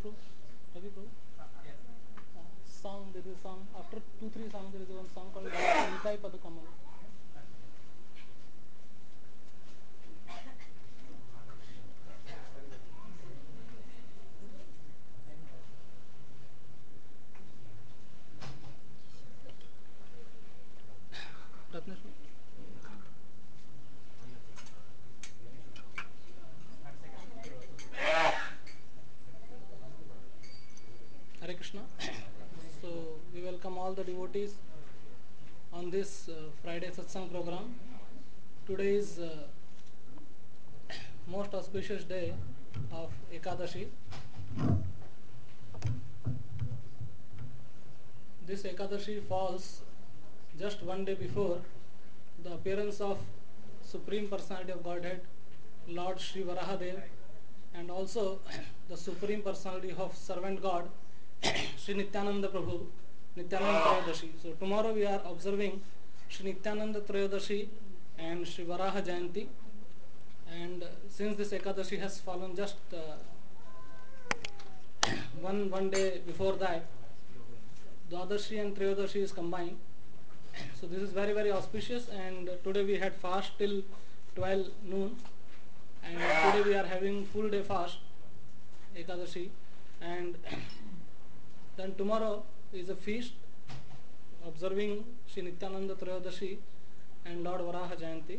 Prabhu? Ravi Prabhu? Song, there is a song. After 2-3 songs, there is one song called Nitai Padakamal. Ratnesh? Hare Krishna. So we welcome all the devotees on this Friday Satsang program. Today is most auspicious day of Ekadashi. This Ekadashi falls just one day before the appearance of Supreme Personality of Godhead, Lord Sri Varahadev, and also the Supreme Personality of Servant God, Sri Nityananda Prabhu, Nityananda Trayadashi. So tomorrow we are observing Sri Nityananda Trayadashi and Sri Varaha Jayanti. And since this Ekadashi has fallen just one day before that, Dwadashi and Trayadashi is combined. So this is very, very auspicious, and today we had fast till 12 noon, and today we are having full day fast, Ekadashi, and then tomorrow is a feast observing Sri Nityananda Trayadashi and Lord Varaha Jayanti.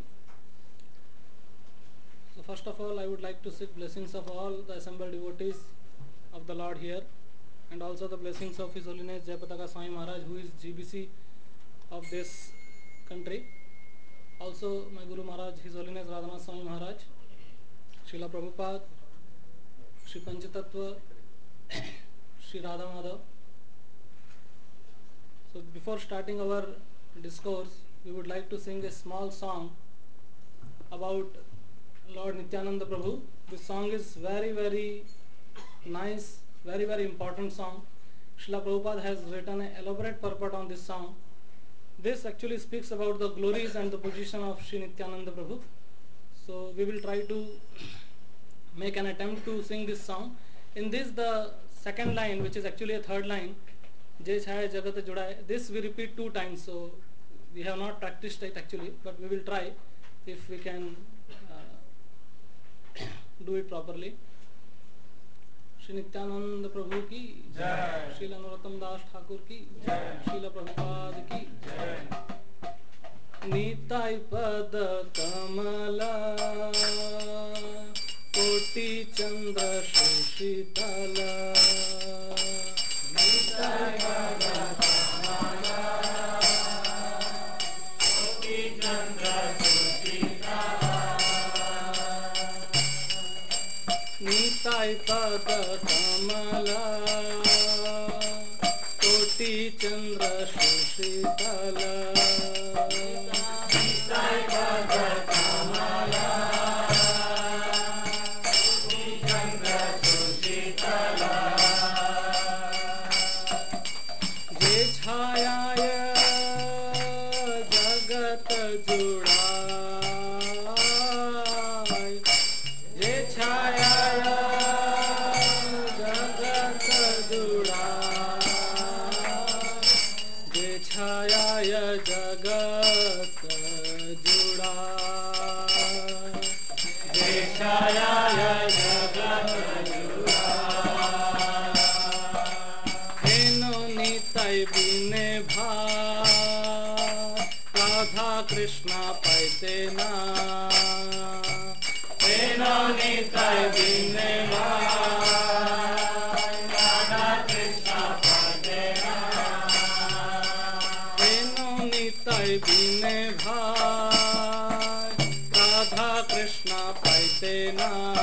So first of all, I would like to seek blessings of all the assembled devotees of the Lord here, and also the blessings of His Holiness Jayapataka Swami Maharaj, who is GBC of this country. Also my Guru Maharaj, His Holiness Radhanath Swami Maharaj, Srila Prabhupada, Sri Panchatattva, Sri Radha Madhav. So before starting our discourse, we would like to sing a small song about Lord Nityananda Prabhu. This song is very, very nice, very, very important song. Srila Prabhupada has written an elaborate purport on this song. This actually speaks about the glories and the position of Sri Nityananda Prabhu. So we will try to make an attempt to sing this song. In this, the second line, which is actually a third line, Jai Chhaya Jagat Judai, this we repeat 2 times. So we have not practiced it actually, but we will try if we can do it properly. Shri Nityananda Prabhu ki Jai, Srila Narottam Das Thakur ki Jai, Srila Prabhupada ki Jai. Nitai Pada Kamala Koti Chandra Shishitala, Nitai Pada Kamala Koti Chandra Shishitala, Nitai Pada Kamala Koti Chandra Shishitala, Nitai Pada Kamala Koti Chandra Shishitala, Jai Chhaya Jagat Judai, Jai Chhaya Jagat Judai, Jai Chhaya Jagat Judai, Jai Chhaya Jagat Judai. Heno Nitai Bine Bhai, Radha Krishna Paite Na, Heno Nitai Bine Bhai, Radha Krishna Paite Na, Heno Nitai Bine Bhai, Radha Krishna Paite Na,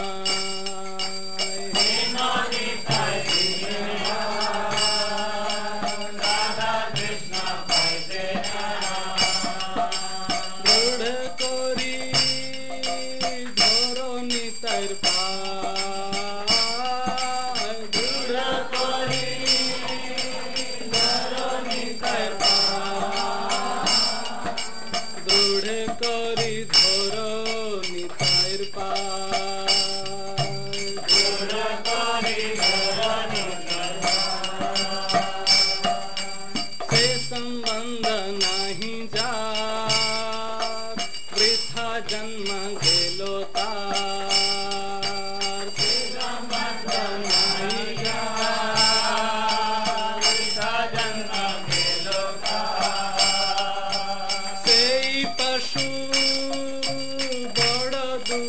Heno Nitai Bine Bhai, Radha Krishna Paite Na, Dhrudha Kori Dhoro Nitai Pai, Dhrudha Kori Dhoro Nitai Pai, Dhrudha Kori Dhoro Nitai Pai, Dhrudha Kori Dhoro पशु बड़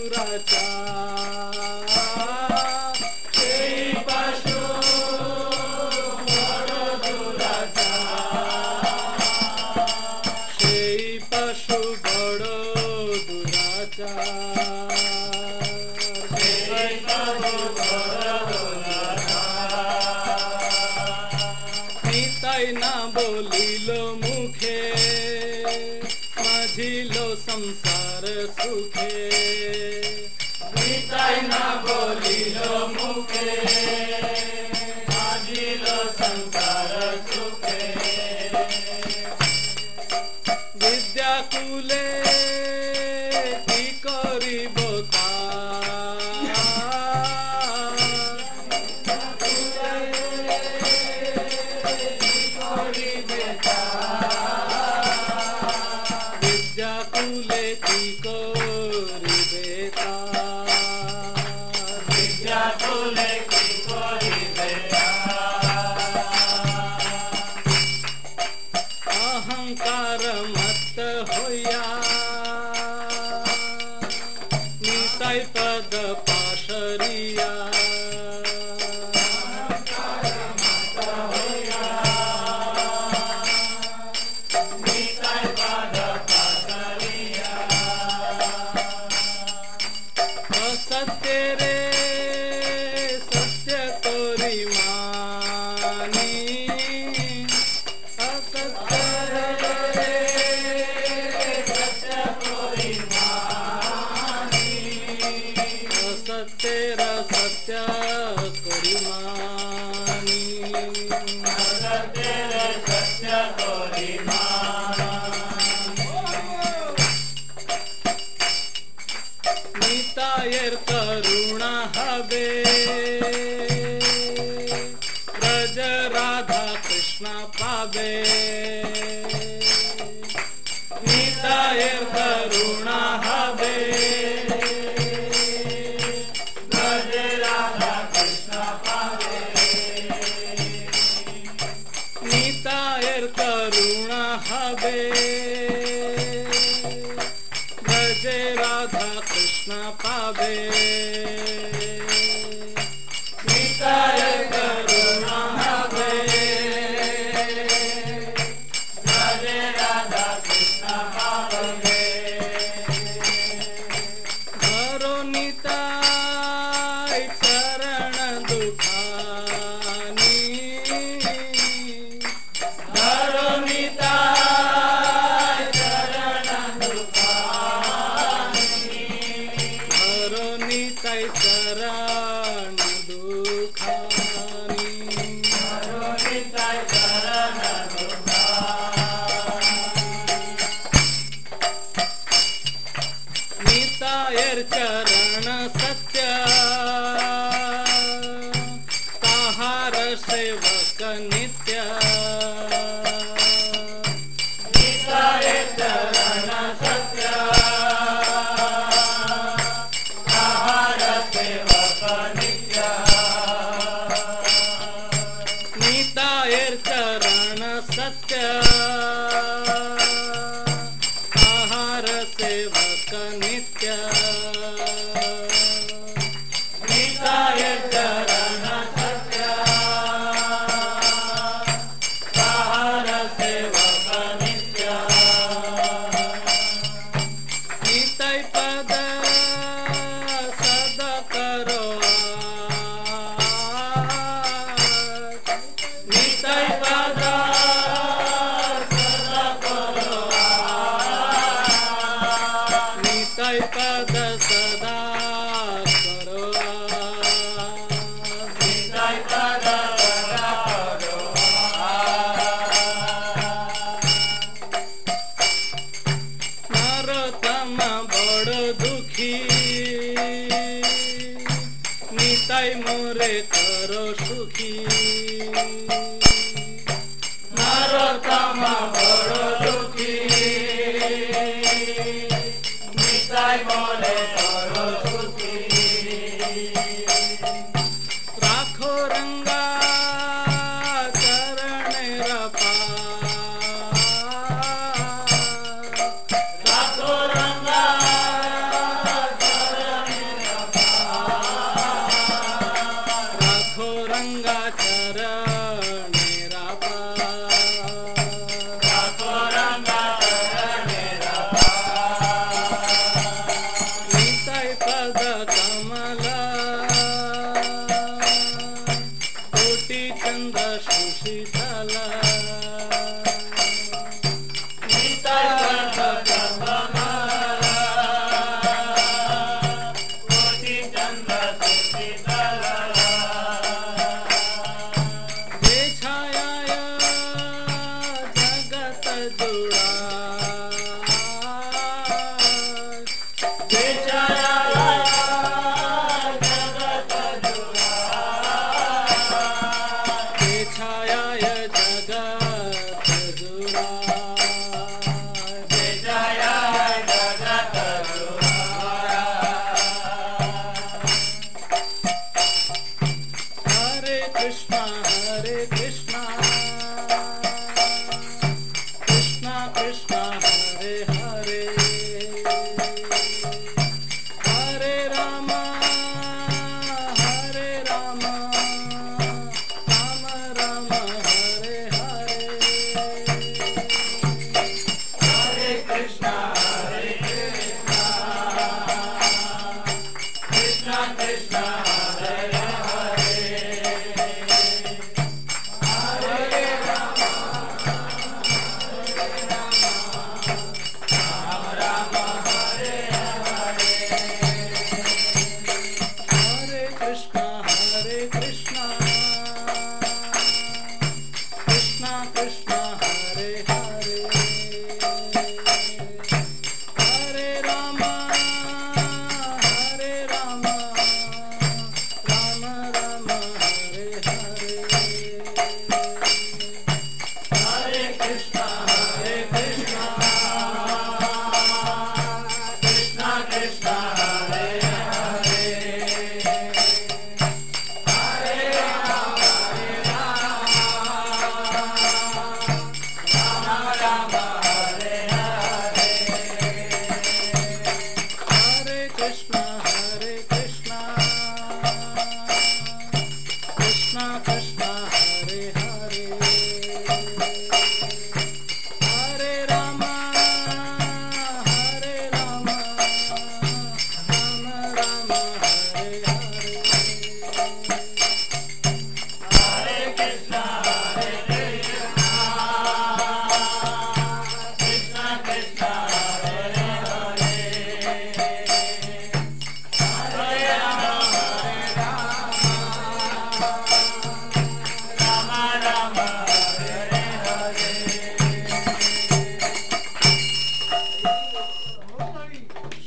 दुराचार সেই পশু বড় দুরাচার সেই পশু বড় দুরাচার সেই পশু বড় দুরাচার নিতাই না বলিল মুখে মাঝিল সংসার সুখে নিতাই না বলিল মুখে মাঝিল সংসার সুখে বিদ্যাকুলে কি করিব বিদ্যাকুলে কি করিবে বিদ্যাকুলে কি করিবে অহংকার মত হইয়া নিতাই পদ পাশরিয়া নিতাই পদ পাশরিয়া असत्य रे सत्य तोरी मानी असत्य रे सत्य कोरी मानी असत्य रा सत्य तोरी मानी सत्य सत्य कोरी नितायर करुणा हबे ब्रज राधा कृष्ण पावे नितायर करुणा हबे ब्रज राधा कृष्ण पावे नितायर करुणा हबे ब्रज राधा कृष्ण पावे निताय करुणा हवे ब्रज राधा कृष्ण पावे धरो निताय चरण दुखानी धरो निताय चरण दुखानी धरो निताय चरण दुखानी धरो निताय चरण दुखानी नितायर चरण सत्य ताहार सेवक नित्य निताय चरण सत्य आहार सेवक नित्य नितायर चरण सत्य आहार सेवक नित्य निताय चरण सत्य आहार सेवक नित्य निताय पद सद करो निताय पद सदा करो निताय पद सदा करो निताय पद सदा करो नरोत्तम बड़ दुखी निताय मोरे करो सुखी नरोत्तम बड़ दुखी निताय मोरे करो सुखी राखो रंगा चरण रपा राखो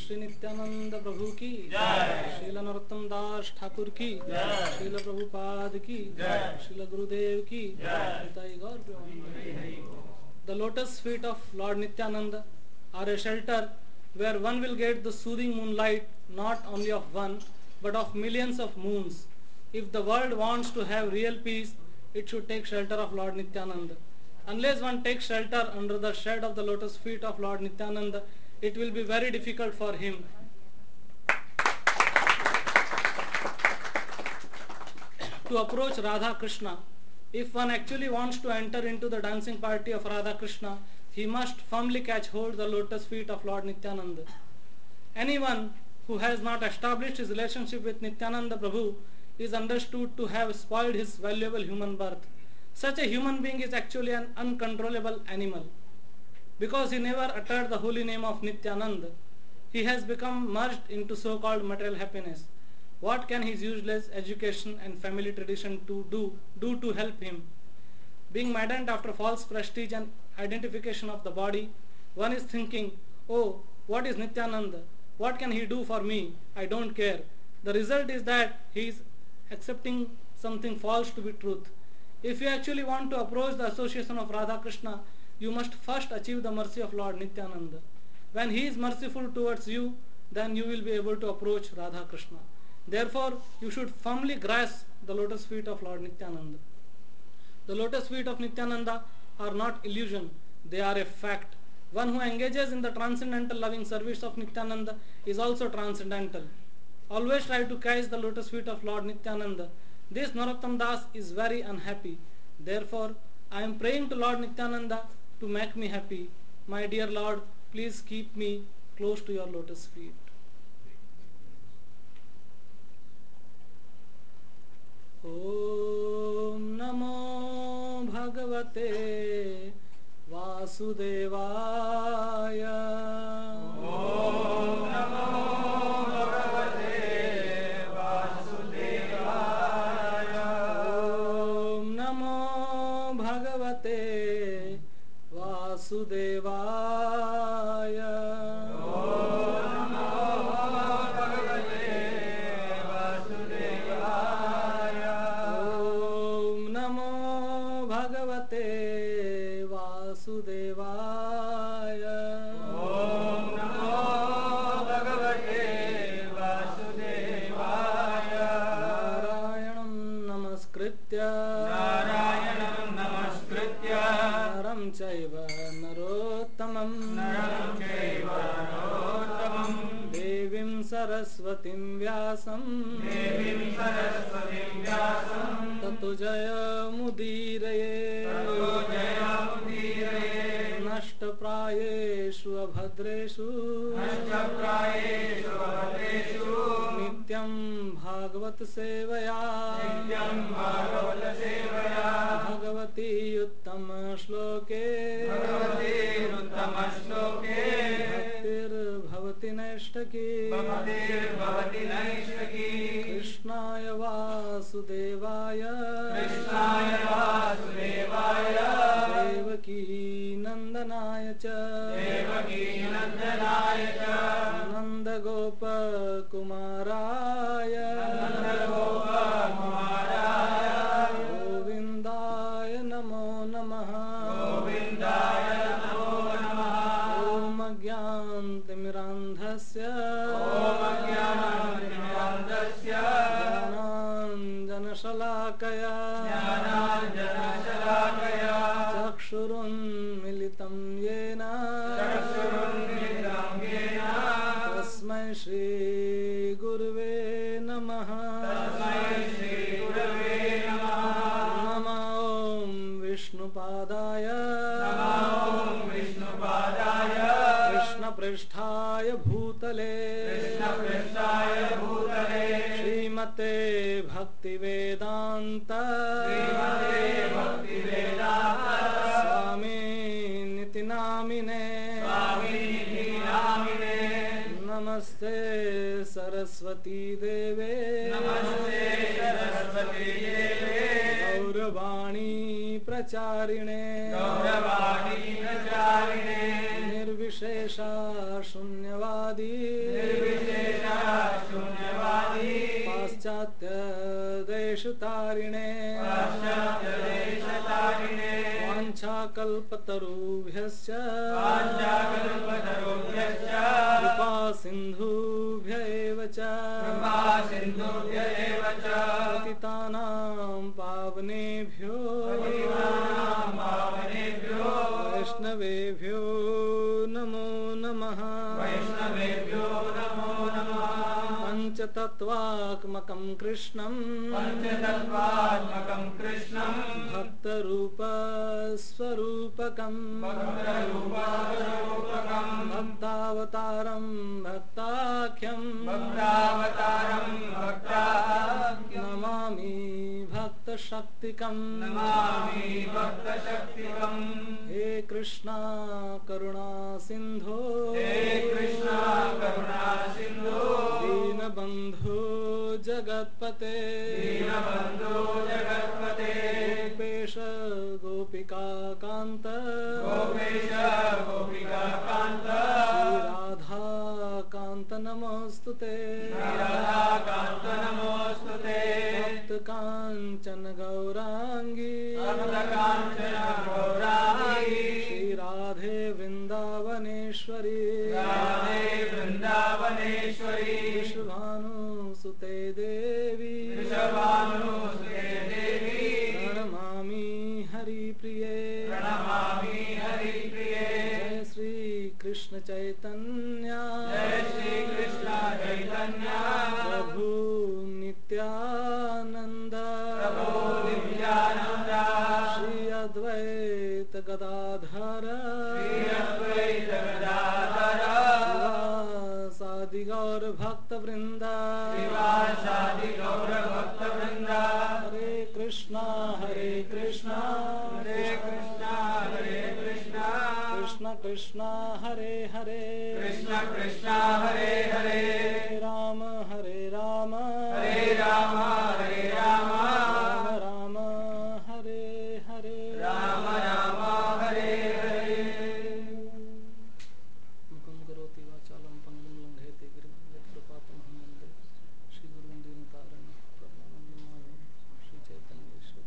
श्री नित्यानंद प्रभु की श्रील नरोत्तम दास ठाकुर की श्रील प्रभुपाद की श्रील गुरुदेव की निताई गौर Premanand. The lotus feet of Lord Nityananda are a shelter where one will get the soothing moonlight not only of one but of millions of moons. If the world wants to have real peace, it should take shelter of Lord Nityananda. Unless one takes shelter under the shade of the lotus feet of Lord Nityananda, it will be very difficult for him to approach Radha Krishna. If one actually wants to enter into the dancing party of Radha Krishna, he must firmly catch hold the lotus feet of Lord Nityananda. Anyone who has not established his relationship with Nityananda Prabhu is understood to have spoiled his valuable human birth. Such a human being is actually an uncontrollable animal. Because he never uttered the holy name of Nityananda, he has become merged into so-called material happiness. What can his useless education and family tradition do to help him? Being maddened after false prestige and identification of the body, one is thinking, oh, what is Nityananda? What can he do for me? I don't care. The result is that he is accepting something false to be truth. If you actually want to approach the association of Radha Krishna, you must first achieve the mercy of Lord Nityananda. When he is merciful towards you, then you will be able to approach Radha Krishna. Therefore, you should firmly grasp the lotus feet of Lord Nityananda. The lotus feet of Nityananda are not illusion, they are a fact. One who engages in the transcendental loving service of Nityananda is also transcendental. Always try to catch the lotus feet of Lord Nityananda. This Narottam Das is very unhappy. Therefore, I am praying to Lord Nityananda to make me happy. My dear Lord, please keep me close to your lotus feet. Om Namo Bhagavate Vasudevaya. Om Namo Bhagavate Vasudevaya. Om Namo Bhagavate Vasudevaya. Om Namo Bhagavate Vasudevaya. Om Namo Bhagavate Vasudevaya. Om Namo Bhagavate Vasudevaya. Narayanam Namaskritya Narayanam Namaskritya Naram Chaiva Narottamam Naram Chaiva Narottamam Devim Saraswatim Vyasam Devim Saraswatim Vyasam Tato Jaya Mudiraye Tato Jaya Mudiraye Nashtaprayeshu Abhadreshu Nashtaprayeshu Abhadreshu Nityam Bhagavat Sevaya Nityam Bhagavat Sevaya Bhagavati Uttama Shloke Bhagavati Uttama Shloke Bhaktir Bhavati Naishtaki Bhaktir Bhavati Naishtaki Krishnaya Vasudevaya Krishnaya Vasudevaya Devaki Nandanaya Cha Devaki Nandanaya Cha Nanda Gopa Kumaraya Nanda Gopa Kumaraya Govindaya Namo Namaha Govindaya Namo Namaha Om Agyantimirandhasya Om Ajnanatimirandhasya Jnananjanashalakaya Jnananjanashalakaya Chakshurunmilitam yena Chakshurunmilitam yena Tasmai Shri Gurave Namaha Tasmai Shri Gurave Namaha Nama Om Vishnupadaya Nama Om Vishnupadaya Krishna Pristhaya Bhutale Krishna Pristhaya Bhutale Srimate Bhakti Vedanta Srimate Bhakti Vedanta Swami Niti Namine Swami Niti Namine Namaste Saraswati Deve Namaste Saraswati Deve Gauravani Pracharine Gauravani Pracharine Nirvi निर्विशेषा शून्यवादी निर्विशेषा शून्यवादी पाश्चात्य देशतारिणे पाश्चात्यदेशतारिणे वाञ्छाकल्पतरुभ्यश्च वाञ्छाकल्पतरुभ्यश्च कृपा सिन्धुभ्य एव च कृपा सिन्धुभ्य एव च पतितानां पावनेभ्यो पतितानां पावनेभ्यो वैष्णवेभ्यो नमो नमः वैष्णवेभ्यो नमो नमः पञ्चतत्त्वात्मकं कृष्णं पञ्चतत्त्वात्मकं कृष्णं भक्तरूपस्वरूपकं भक्तरूपस्वरूपकं भक्तावतारं भक्ताख्यं भक्तावतारं भक्ताख्यं नमामि भक्तशक्तिकं नमामि भक्तशक्तिकं हे कृष्णा करुणा सिन्धो हे कृष्णा करुणा सिन्धो दीनबन्धो जगत्पते दीनबन्धो जगत्पते गोपेश गोपिकान्त गोपेश गोपिकान्त श्रीराधाकान्त नमोऽस्तुते राधाकान्त नमोऽस्तुते तप्तकाञ्चन गौराङ्गी तप्तकाञ्चन गौराङ्गी श्रीराधे वृन्दावनेश्वरी राधे वृन्दावनेश्वरी वृषभानुसुते देवी वृषभानुसुते देवी प्रणमामि हरिप्रिये प्रणमामि हरिप्रिये जय श्री कृष्ण चैतन्य जय श्री कृष्ण चैतन्य प्रभु नित्यानंद प्रभु नित्यानन्द श्री अद्वैत गदाधर श्री अद्वैत गदाधर शिवासादि गौर भक्त वृंद श्रीवासादि गौर भक्त वृंद हरे कृष्णा हरे कृष्णा हरे कृष्णा हरे कृष्णा कृष्ण कृष्णा हरे हरे कृष्ण कृष्णा हरे हरे हरे राम हरे राम हरे राम राम हरे हरे राम राम हरे हरे मुखं करोति वाचालं पङ्गुं लङ्घयति गिरिं यत्कृपातमहं वन्दे श्रीगुरुं दीनतारिणं प्रणमामि श्रीचैतन्येश्वर।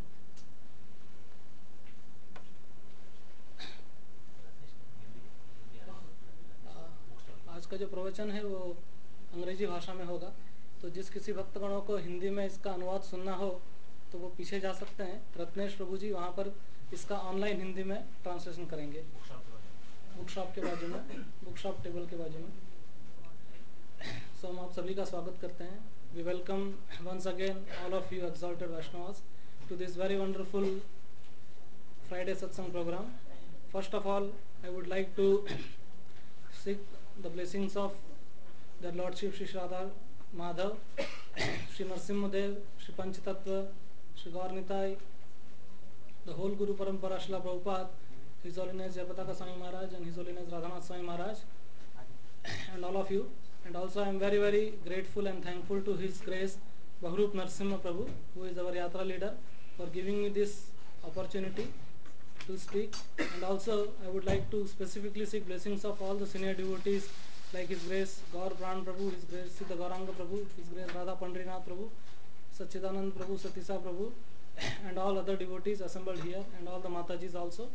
आज का जो प्रवचन है वो अंग्रेजी भाषा में होगा, तो जिस किसी भक्तगणों को हिंदी में इसका अनुवाद सुनना हो तो वो पीछे जा सकते हैं। रत्नेश प्रभु जी वहाँ पर इसका ऑनलाइन हिंदी में ट्रांसलेशन करेंगे, बुक शॉप के बाजू में, बुक शॉप टेबल के बाजू में। सो हम आप सभी का स्वागत करते हैं। We welcome once again all of you exalted Vaishnavas to this very wonderful Friday satsang program. First of all, I would like to seek the blessings of their Lordship Shri Radha Madhav, Shri Narsimha Dev, Shri Panchatattva, Shri Gaur Nitai, the whole Guru Parampara Srila Prabhupada, His Holiness Jayapataka Swami Maharaj and His Holiness Radhanath Swami Maharaj, and all of you. And also I am very very grateful and thankful to His Grace Bhagrup Narsimha Prabhu, who is our Yatra leader, for giving me this opportunity to speak. And also I would like to specifically seek blessings of all the senior devotees like His Grace Gaur Pran Prabhu, His Grace Siddha Gauranga Prabhu, His Grace Radha Pandrinath Prabhu, Sachidanand Prabhu, Satisa Prabhu, and all other devotees assembled here, and all the Matajis also.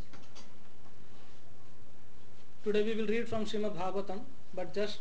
Today we will read from Srimad Bhagavatam, but just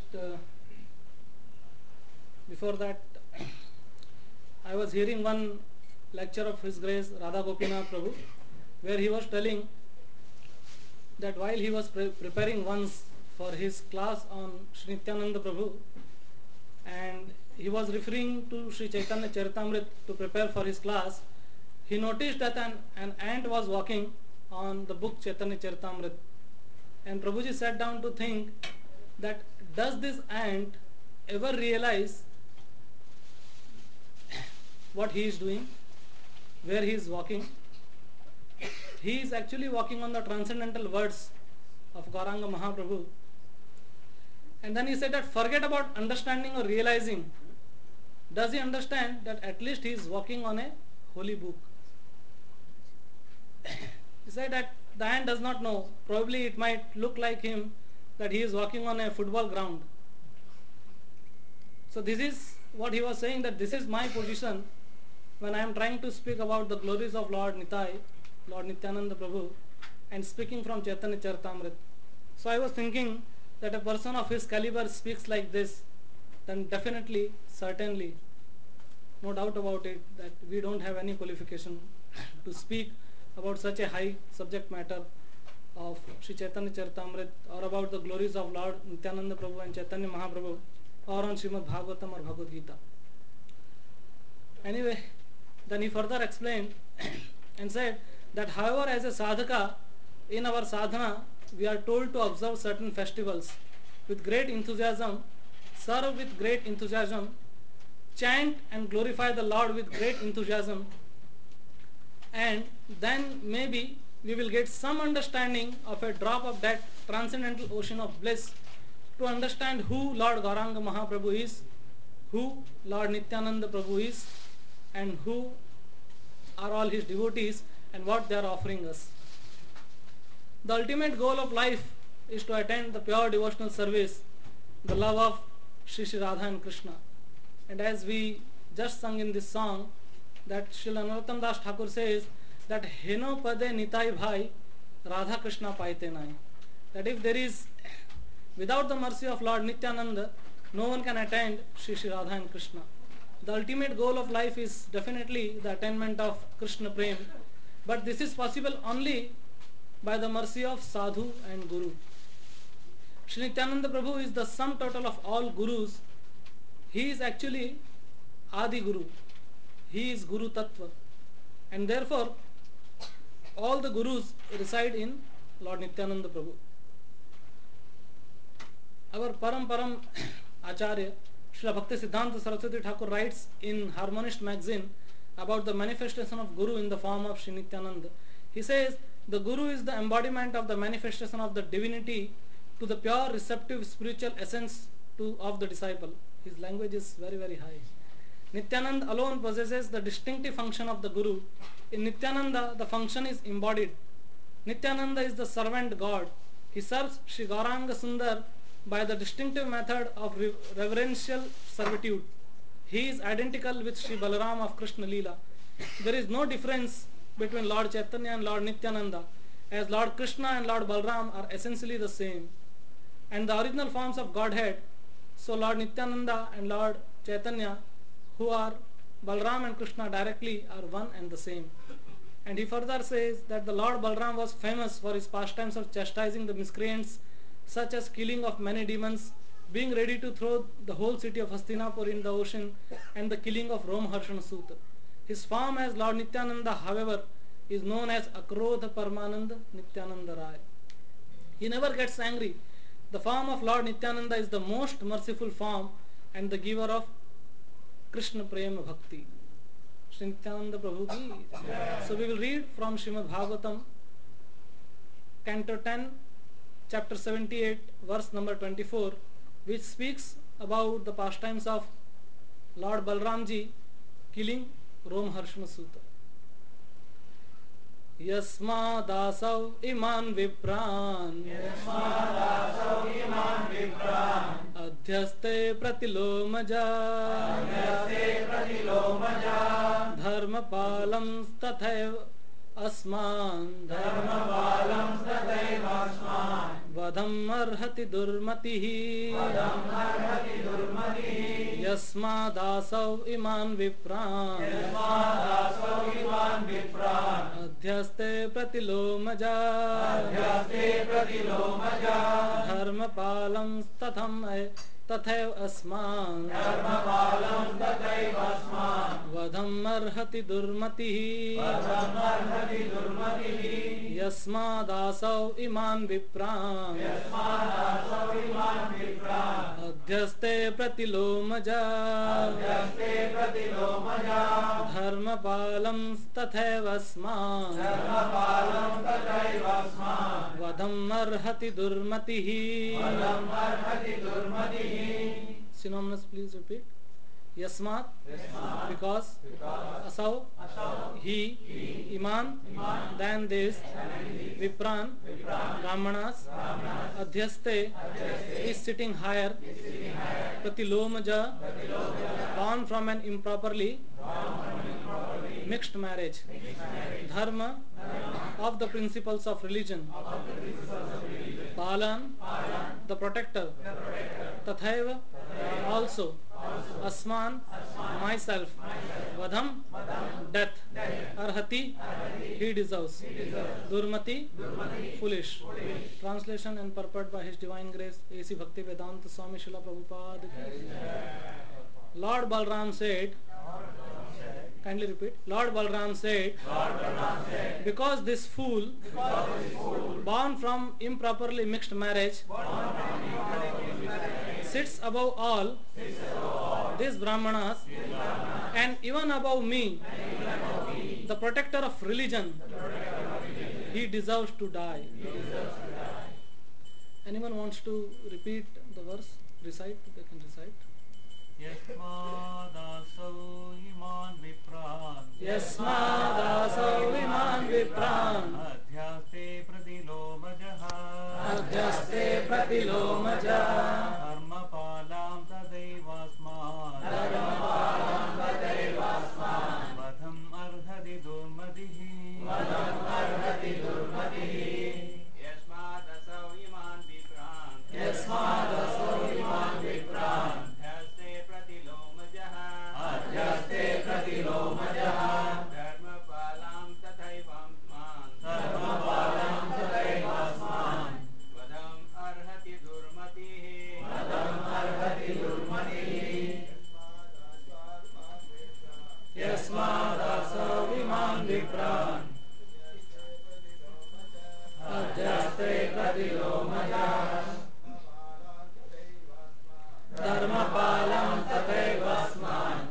before that I was hearing one lecture of His Grace Radha Gopinath Prabhu, where he was telling that while he was preparing once for his class on Sri Nityananda Prabhu, and he was referring to Sri Chaitanya Charitamrita to prepare for his class, he noticed that an ant was walking on the book Chaitanya Charitamrita, and Prabhuji sat down to think that does this ant ever realize what he is doing, where he is walking? He is actually walking on the transcendental words of Gauranga Mahaprabhu. And then he said that forget about understanding or realizing. Does he understand that at least he is walking on a holy book? He said that the ant does not know. Probably it might look like him that he is walking on a football ground. So this is what he was saying, that this is my position when I am trying to speak about the glories of Lord Nitai, Lord Nityananda Prabhu, and speaking from Chaitanya Charitamrita. So I was thinking that a person of his caliber speaks like this, then definitely, certainly, no doubt about it, that we don't have any qualification to speak about such a high subject matter of Sri Chaitanya Charitamrita, or about the glories of Lord Nityananda Prabhu and Chaitanya Mahaprabhu, or on Srimad Bhagavatam or Bhagavad Gita. Anyway, then he further explained and said that however, as a sadhaka, in our sadhana, we are told to observe certain festivals with great enthusiasm, serve with great enthusiasm, chant and glorify the Lord with great enthusiasm, and then maybe we will get some understanding of a drop of that transcendental ocean of bliss to understand who Lord Gauranga Mahaprabhu is, who Lord Nityananda Prabhu is, and who are all his devotees and what they are offering us. The ultimate goal of life is to attain the pure devotional service, the love of Shri Shri Radha and Krishna. And as we just sung in this song, that Srila Narottam Das Thakur says that Heno Pade Nitai Bhai Radha Krishna Paite Nai. That if there is, without the mercy of Lord Nityananda, no one can attain Shri Shri Radha and Krishna. The ultimate goal of life is definitely the attainment of Krishna Prem, but this is possible only by the mercy of Sadhu and Guru. Shri Nityananda Prabhu is the sum total of all Gurus. He is actually Adi Guru. He is Guru Tattva. And therefore, all the Gurus reside in Lord Nityananda Prabhu. Our Param Acharya, Srila Bhakti Siddhanta Saraswati Thakur writes in Harmonist magazine about the manifestation of Guru in the form of Sri Nityananda. He says, the Guru is the embodiment of the manifestation of the divinity to the pure receptive spiritual essence of the disciple. His language is very, very high. Nityananda alone possesses the distinctive function of the Guru. In Nityananda, the function is embodied. Nityananda is the servant God. He serves Sri Gauranga Sundar by the distinctive method of reverential servitude. He is identical with Sri Balaram of Krishna Leela. There is no difference between Lord Chaitanya and Lord Nityananda, as Lord Krishna and Lord Balaram are essentially the same. And the original forms of Godhead, so Lord Nityananda and Lord Chaitanya, who are Balaram and Krishna directly, are one and the same. And he further says that the Lord Balaram was famous for his pastimes of chastising the miscreants, such as killing of many demons, being ready to throw the whole city of Hastinapur in the ocean, and the killing of Romharshana Suta. His form as Lord Nityananda, however, is known as Akrodha Paramananda Nityananda Rai. He never gets angry. The form of Lord Nityananda is the most merciful form and the giver of Krishna Prema Bhakti. Sri Nityananda Prabhu ki. So we will read from Srimad Bhagavatam, Canto 10, Chapter 78, verse number 24, which speaks about the pastimes of Lord Balramji killing Romharshana Suta. Yasmadasau iman vipran adhyaste pratilomaja dharmapalam tathaiv asman vadham arhati durmatihi yasmadasau iman vipran adhyaste pratilomaja dharmapalam tathaiv asman vadham arhati durmatihi yasmadasau iman vipran adhyaste pratilomaja dharmapalam tathaiv asman vadham arhati durmatihi. Synonymous, please repeat. Yasmat, because, Asau, he, Iman, then this, Vipran, Brahmanas, Adhyaste is sitting higher, Pratilomaja, born from an improperly mixed marriage, Dharma, of the principles of religion, Palan, the protector, Tathaiva, also, Asman, myself, Vadham, death, Arhati, he deserves, Durmati, foolish. Translation and purport by His Divine Grace A.C. Bhaktivedanta Swami Srila Prabhupada ki. Lord Balram said, kindly repeat, Lord Balram said, because this fool, born from improperly mixed marriage, sits above all these Brahmanas and even above me, the protector of religion, he deserves to die. Anyone wants to repeat the verse? Recite, they can recite. Yasmadasau iman vipran Yasmadasau iman vipran adhyaste pratilomajaha adhyaste pratilomaja dharmapalam tadaivasman vadham arhati durmadihi Yasmadasau iman vipran Yasmadasau iman vipran adhyaste pratilomajaha dharmapalam tadaivasman vadham arhati durmatihi Yasmadasau iman vipran adhyaste pratilomaja dharmapalam tathevasman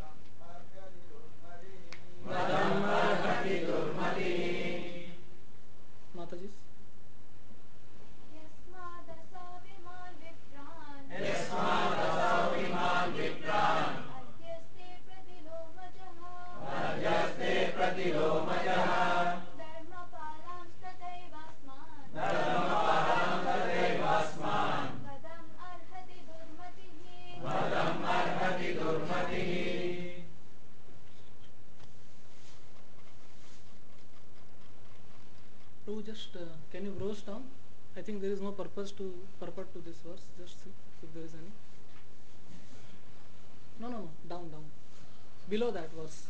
vadham arhati durmati. Mataji. Yasmadasau iman vipran adhyaste pratilomajaha dharmapalam tadaivasman vadam arhati durmatihi. To just can you browse down? I think there is no purpose to purport to this verse. Just see if there is any. No. Down. Below that verse.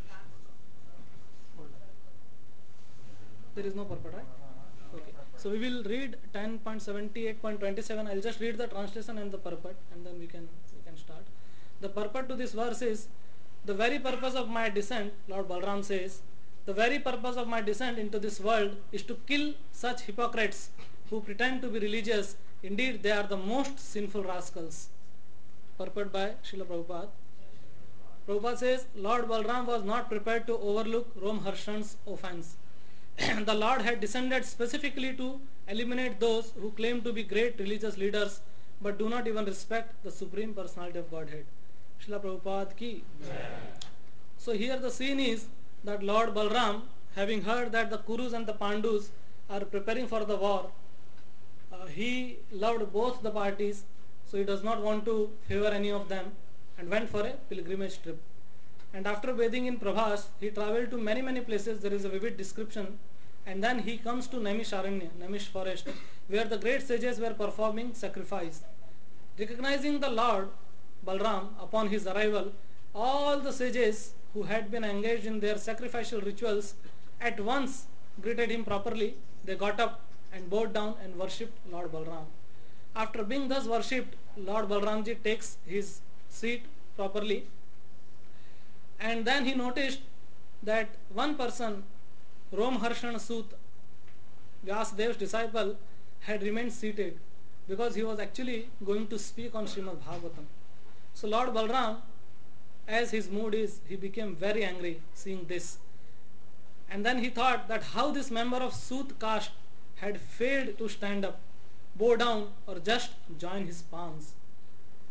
There is no purport, right? Okay. So we will read 10.78.27. I'll just read the translation and the purport, and then we can start. The purport to this verse is, the very purpose of my descent, Lord Balram says, the very purpose of my descent into this world is to kill such hypocrites who pretend to be religious. Indeed, they are the most sinful rascals. Purport by Srila Prabhupada. Prabhupada says, Lord Balram was not prepared to overlook Rom Harshan's offense. The Lord had descended specifically to eliminate those who claim to be great religious leaders but do not even respect the Supreme Personality of Godhead. Srila Prabhupada ki. So here the scene is that Lord Balram, having heard that the Kurus and the Pandus are preparing for the war, he loved both the parties, so he does not want to favor any of them, and went for a pilgrimage trip. And after bathing in Prabhas, he travelled to many places. There is a vivid description. And then he comes to Naimisharanya, Naimish forest, where the great sages were performing sacrifice. Recognizing the Lord Balram upon his arrival, all the sages who had been engaged in their sacrificial rituals at once greeted him properly. They got up and bowed down and worshipped Lord Balram. After being thus worshipped, Lord Balramji takes his seat properly, and then he noticed that one person, Romharshan Sut, Vyasadev's disciple, had remained seated because he was actually going to speak on Srimad Bhagavatam. So Lord Balram, as his mood is, he became very angry seeing this. And then he thought that how this member of Sut caste had failed to stand up, bow down, or just join his palms.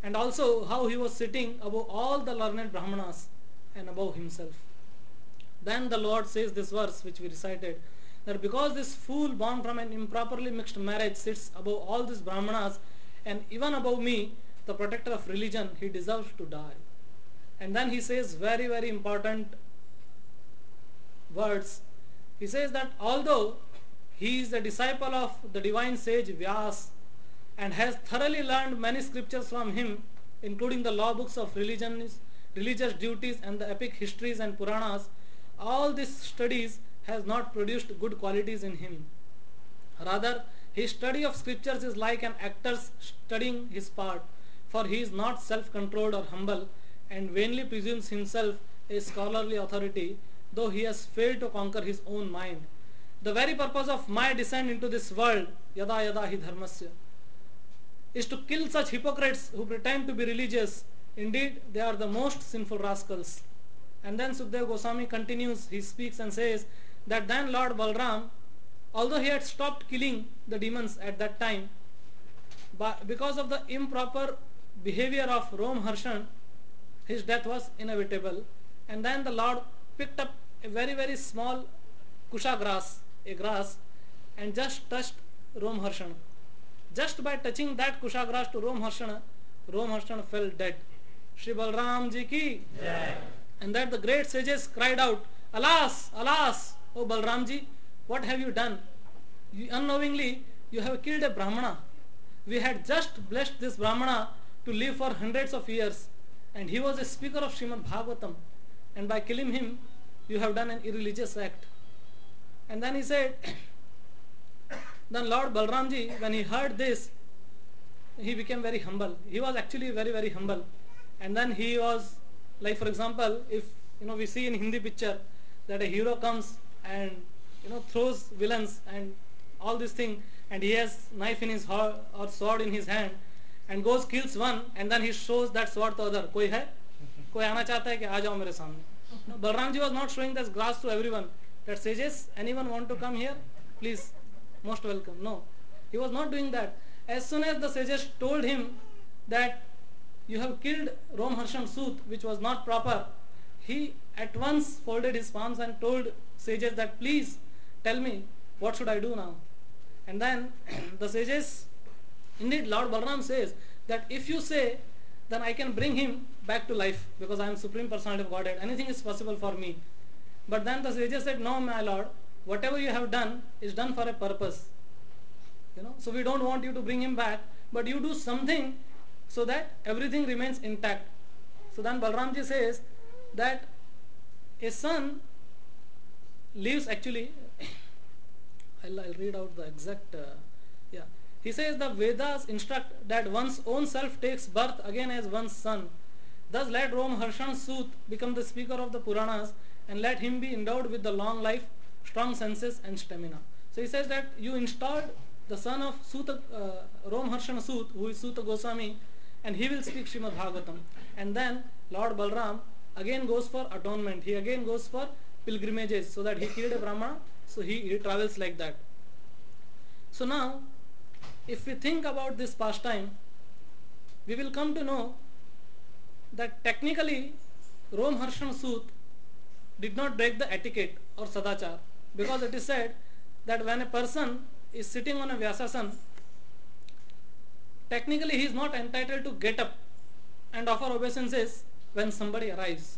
and also how he was sitting above all the learned Brahmanas and above himself. Then the Lord says this verse which we recited, that because this fool born from an improperly mixed marriage sits above all these Brahmanas and even above me, the protector of religion, he deserves to die. And then he says very, very important words. He says that although he is the disciple of the divine sage Vyas and has thoroughly learned many scriptures from him, including the law books of religious duties and the epic histories and Puranas, all these studies has not produced good qualities in him. Rather, his study of scriptures is like an actor's studying his part, for he is not self-controlled or humble and vainly presumes himself a scholarly authority, though he has failed to conquer his own mind. The very purpose of my descent into this world, yada yada hi dharmasya, is to kill such hypocrites who pretend to be religious. Indeed, they are the most sinful rascals. And then Sukdev Goswami continues, he speaks and says that then Lord Balram, although he had stopped killing the demons at that time, but because of the improper behavior of Romharshan, his death was inevitable. And then the Lord picked up a very, very small kusha grass, a grass, and just touched Romharshan. Just by touching that kusha grass to Romharshan fell dead. Shri Balram ji ki. Yeah. And that the great sages cried out, Alas, alas, O Balram ji, what have you done? Unknowingly, you have killed a Brahmana. We had just blessed this Brahmana to live for hundreds of years, and he was a speaker of Srimad Bhagavatam, and by killing him, you have done an irreligious act. And then he said, then Lord Balramji, when he heard this, he became very humble. He was actually very, very humble. And then he was, like for example, if we see in Hindi picture that a hero comes and throws villains and all this thing, and he has knife in his hand or sword in his hand, and goes kills one, and then he shows that sword to other. Koi hai? Koi aana chahta hai ki aa jao mere samne. No, Balramji was not showing this grass to everyone. That sages, anyone want to come here? Please, most welcome. No, he was not doing that. As soon as the sages told him that you have killed Romharshan Sut, which was not proper, he at once folded his palms and told sages that please tell me what should I do now. And then the sages, indeed Lord Balram says that if you say, then I can bring him back to life because I am Supreme Personality of Godhead. Anything is possible for me. But then the sages said, no my Lord, whatever you have done is done for a purpose. So we don't want you to bring him back, but you do something so that everything remains intact. So then Balramji says that a son lives actually, I'll read out the exact, He says the Vedas instruct that one's own self takes birth again as one's son. Thus let Romharshan Sut become the speaker of the Puranas and let him be endowed with the long life, strong senses and stamina. So he says that you installed the son of Romharshan Sut, who is Suta Goswami, and he will speak Srimad Bhagavatam. And then Lord Balram again goes for atonement. He again goes for pilgrimages, so that he killed a Brahmana, so he travels like that. So now, if we think about this pastime, we will come to know that technically Romharshan Sut did not break the etiquette or sadachar, because it is said that when a person is sitting on a Vyasasana, technically he is not entitled to get up and offer obeisances when somebody arrives.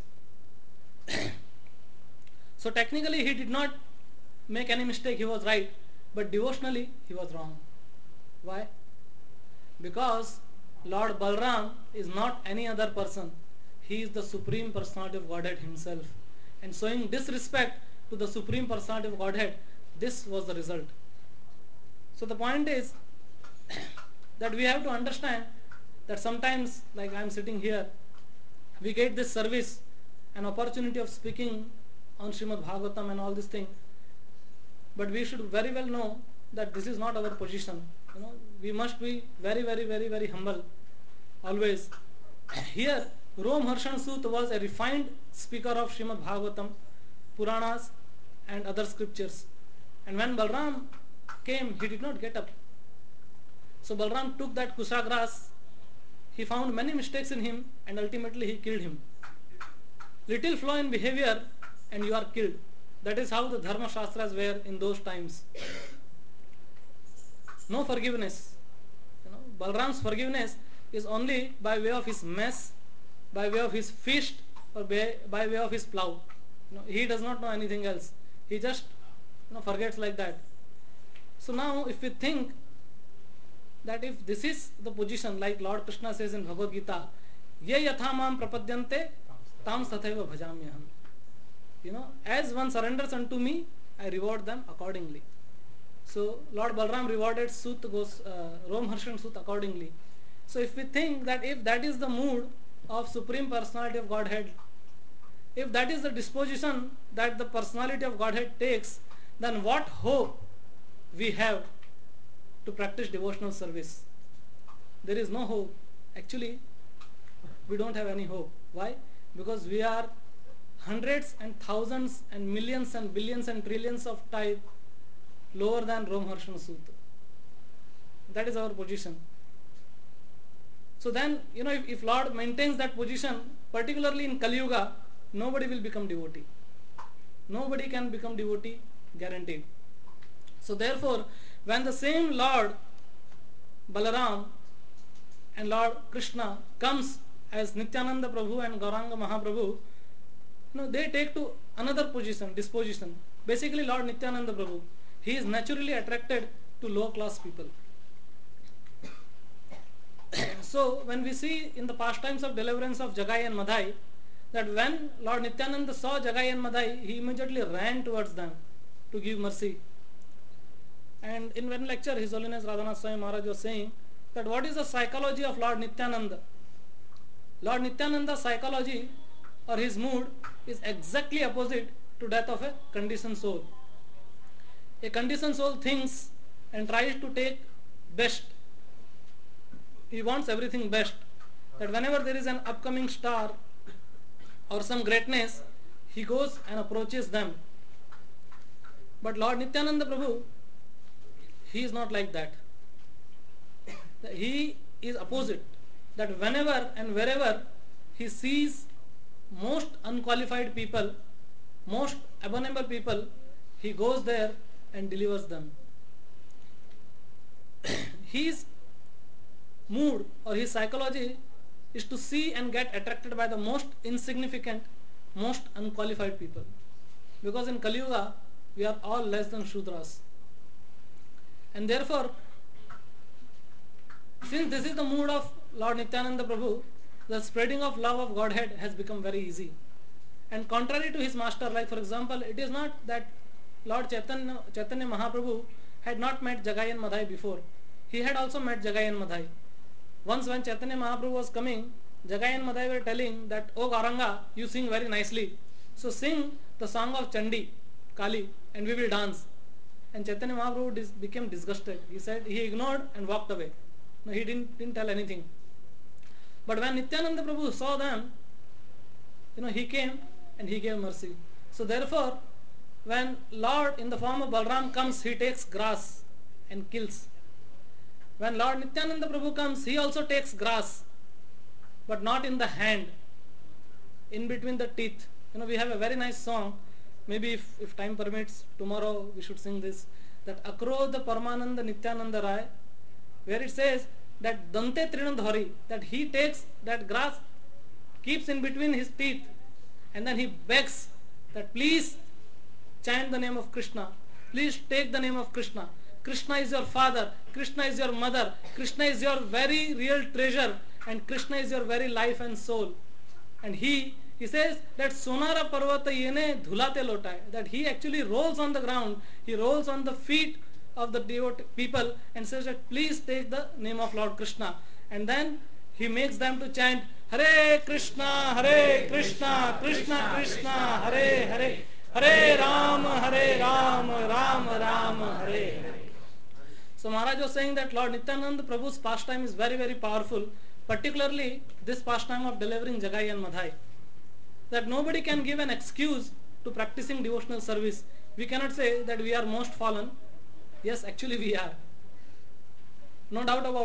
So technically he did not make any mistake, he was right, but devotionally he was wrong. Why? Because Lord Balram is not any other person. He is the Supreme Personality of Godhead himself. And showing disrespect to the Supreme Personality of Godhead, this was the result. So the point is that we have to understand that sometimes, like I am sitting here, we get this service, an opportunity of speaking on Srimad Bhagavatam and all these things. But we should very well know that this is not our position. We must be very, very, very, very humble always. Here, Romharshan Sut was a refined speaker of Srimad Bhagavatam, Puranas and other scriptures. And when Balram came, he did not get up. So Balram took that kusha grass, he found many mistakes in him and ultimately he killed him. Little flaw in behavior and you are killed. That is how the Dharma Shastras were in those times. No forgiveness. Balram's forgiveness is only by way of his mess, by way of his fist, or by way of his plow. He does not know anything else. He just forgets like that. So now if we think that if this is the position, like Lord Krishna says in Bhagavad Gita, ye yatha mam prapadyante tam sathaiva bhajamyaham. As one surrenders unto me, I reward them accordingly. So Lord Balram rewarded Romharsha and Sut accordingly. So if we think that if that is the mood of Supreme Personality of Godhead, if that is the disposition that the Personality of Godhead takes, then what hope we have to practice devotional service? There is no hope. Actually, we don't have any hope. Why? Because we are hundreds and thousands and millions and billions and trillions of type lower than Romharsha and Sut. That is our position. So then, if Lord maintains that position, particularly in Kali Yuga, nobody will become devotee. Nobody can become devotee, guaranteed. So therefore, when the same Lord Balaram and Lord Krishna comes as Nityananda Prabhu and Gauranga Mahaprabhu, they take to another disposition. Basically, Lord Nityananda Prabhu, he is naturally attracted to low class people. So when we see in the pastimes of deliverance of Jagai and Madhai, that when Lord Nityananda saw Jagai and Madhai, he immediately ran towards them to give mercy. And in one lecture, His Holiness Radhanath Swami Maharaj was saying that what is the psychology of Lord Nityananda? Lord Nityananda's psychology or his mood is exactly opposite to that of a conditioned soul. A conditioned soul thinks and tries to take best. He wants everything best. That whenever there is an upcoming star or some greatness, he goes and approaches them. But Lord Nityananda Prabhu, he is not like that. He is opposite. That whenever and wherever he sees most unqualified people, most abominable people, he goes there and delivers them. His mood or his psychology is to see and get attracted by the most insignificant, most unqualified people. Because in Kali Yuga, we are all less than Shudras. And therefore, since this is the mood of Lord Nityananda Prabhu, the spreading of love of Godhead has become very easy. And contrary to his master, like for example, it is not that Lord Chaitanya Mahaprabhu had not met Jagai and Madhai before. He had also met Jagai and Madhai. Once when Chaitanya Mahaprabhu was coming, Jagai and Madhai were telling that, "Oh Gauranga, you sing very nicely. So sing the song of Chandi, Kali, and we will dance." And Chaitanya Mahaprabhu became disgusted. He ignored and walked away. No, he didn't tell anything. But when Nityananda Prabhu saw them, he came and he gave mercy. So therefore, when Lord in the form of Balram comes, he takes grass and kills. When Lord Nityananda Prabhu comes, he also takes grass, but not in the hand, in between the teeth. We have a very nice song. Maybe if time permits, tomorrow we should sing this. That Akrodha Paramananda Nityananda Rai, where it says that Dante Trinadhari, that he takes that grass, keeps in between his teeth, and then he begs that please chant the name of Krishna. Please take the name of Krishna. Krishna is your father. Krishna is your mother. Krishna is your very real treasure. And Krishna is your very life and soul. And he says that Sonara Parvata yene dhulate lotai, that he actually rolls on the ground. He rolls on the feet of the people and says that please take the name of Lord Krishna. And then he makes them to chant Hare Krishna, Krishna Krishna, Hare Hare, Hare Ram, Ram Ram, Hare Hare. So Maharaj was saying that Lord Nityananda Prabhu's pastime is very, very powerful, particularly this pastime of delivering Jagai and Madhai. That nobody can give an excuse to practicing devotional service. We cannot say that we are most fallen. Yes, actually we are. No doubt about it.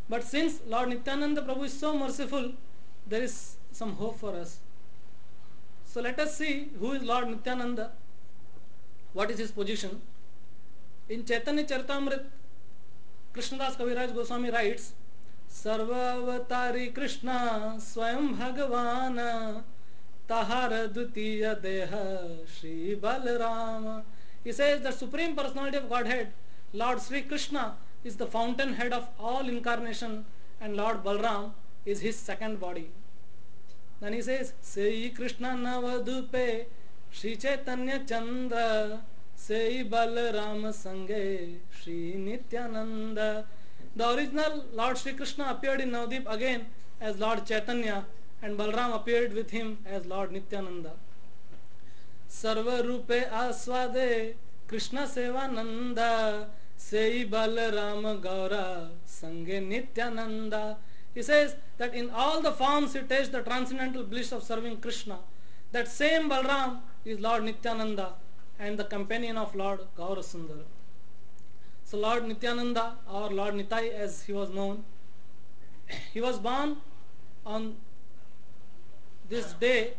But since Lord Nityananda Prabhu is so merciful, there is some hope for us. So let us see who is Lord Nityananda, what is his position. In Chaitanya Charitamrita, Krishnadas Kaviraj Goswami writes, Sarvavatari Krishna Swayam Bhagavan Tahara Dutiya Deha Shri Balarama. He says the Supreme Personality of Godhead, Lord Sri Krishna, is the fountainhead of all incarnation, and Lord Balram is his second body. Then he says, Sei Krishna Navadupe Shri Chaitanya Chandra Sei Balarama Sange Shri Nityananda. The original Lord Sri Krishna appeared in Navadip again as Lord Chaitanya, and Balram appeared with him as Lord Nityananda. Sarva Rupe Aswade Krishna Sevananda Sei Balarama Gaura Sange Nityananda. He says that in all the forms he tastes the transcendental bliss of serving Krishna. That same Balram is Lord Nityananda and the companion of Lord Gaurasundara. So Lord Nityananda, or Lord Nitai as he was known, he was born on this day,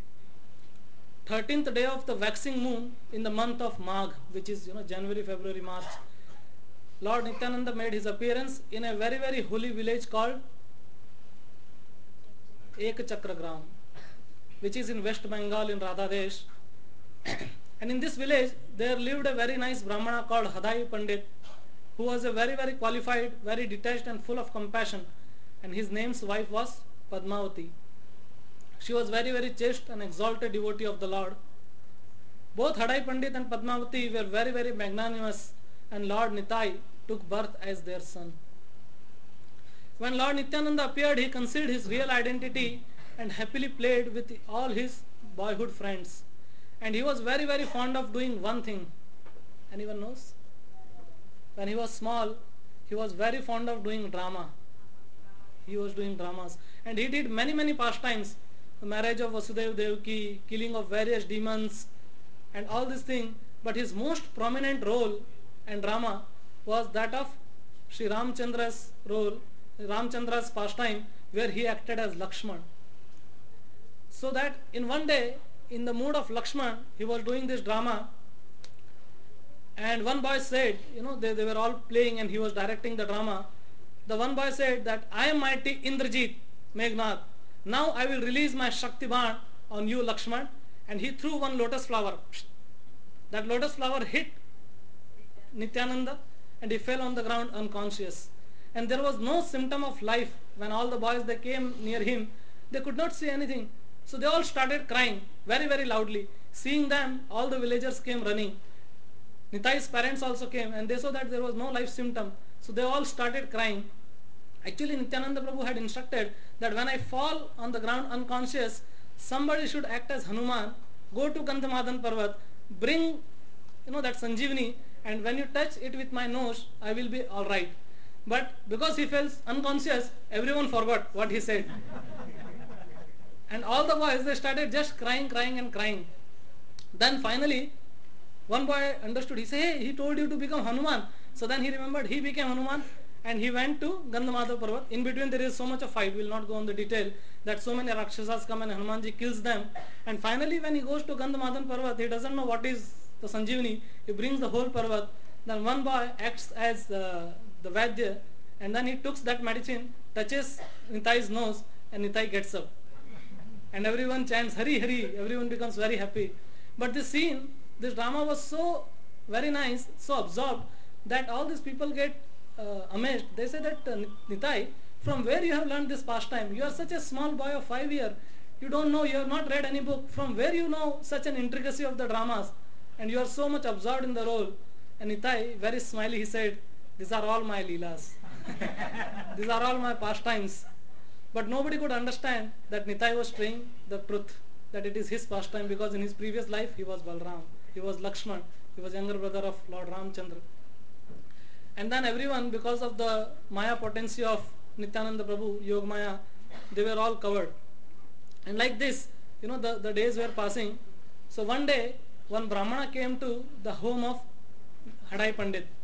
13th day of the waxing moon in the month of Magh, which is January, February, March. Lord Nityananda made his appearance in a very, very holy village called Ekchakragram, which is in West Bengal in Radhadesh. And in this village there lived a very nice Brahmana called Hadai Pandit, who was a very, very qualified, very detached and full of compassion, and his name's wife was Padmavati. She was very, very chaste and exalted devotee of the Lord. Both Hadai Pandit and Padmavati were very, very magnanimous, and Lord Nitai took birth as their son. When Lord Nityananda appeared, he concealed his real identity and happily played with all his boyhood friends. And he was very, very fond of doing one thing. Anyone knows? When he was small, he was very fond of doing drama. He was doing dramas. And he did many, many pastimes. The marriage of Vasudeva Devaki, killing of various demons, and all these things. But his most prominent role and drama was that of Sri Ramchandra's role, Ramchandra's pastime, where he acted as Lakshman. So that in one day, in the mood of Lakshman, he was doing this drama, and one boy said, they were all playing and he was directing the drama. The one boy said that I am mighty Indrajit Meghnad. Now I will release my Shaktiban on you, Lakshman. And he threw one lotus flower. That lotus flower hit Nityananda and he fell on the ground unconscious. And there was no symptom of life. When all the boys they came near him, they could not see anything. So they all started crying very, very loudly. Seeing them, all the villagers came running. Nitai's parents also came and they saw that there was no life symptom. So they all started crying. Actually, Nityananda Prabhu had instructed that when I fall on the ground unconscious, somebody should act as Hanuman, go to Gandhamadhan Parvat, bring that Sanjeevani, and when you touch it with my nose, I will be alright. But because he fell unconscious, everyone forgot what he said. And all the boys, they started just crying and crying. Then finally, one boy understood. He said, hey, he told you to become Hanuman. So then he remembered, he became Hanuman and he went to Gandhamadhav Parvat. In between there is so much of fight, we will not go on the detail, that so many Rakshasas come and Hanumanji kills them. And finally when he goes to Gandhamadhav Parvat, he doesn't know what is the Sanjeevani. He brings the whole Parvat. Then one boy acts as the Vaidya, and then he takes that medicine, touches Nitai's nose, and Nitai gets up. And everyone chants, Hari Hari, everyone becomes very happy. But this scene, this drama was so very nice, so absorbed, that all these people get amazed. They say that Nitai, from where you have learned this pastime? You are such a small boy of 5 years. You don't know, you have not read any book. From where you know such an intricacy of the dramas? And you are so much absorbed in the role. And Nitai, very smiley, he said, these are all my leelas. These are all my pastimes. But nobody could understand that Nitai was saying the truth, that it is his pastime, because in his previous life he was Balram, he was Lakshman, he was younger brother of Lord Ramchandra. And then everyone, because of the Maya potency of Nityananda Prabhu, Yog Maya, they were all covered. And like this, the days were passing. So one day, one Brahmana came to the home of Hadai Pandit.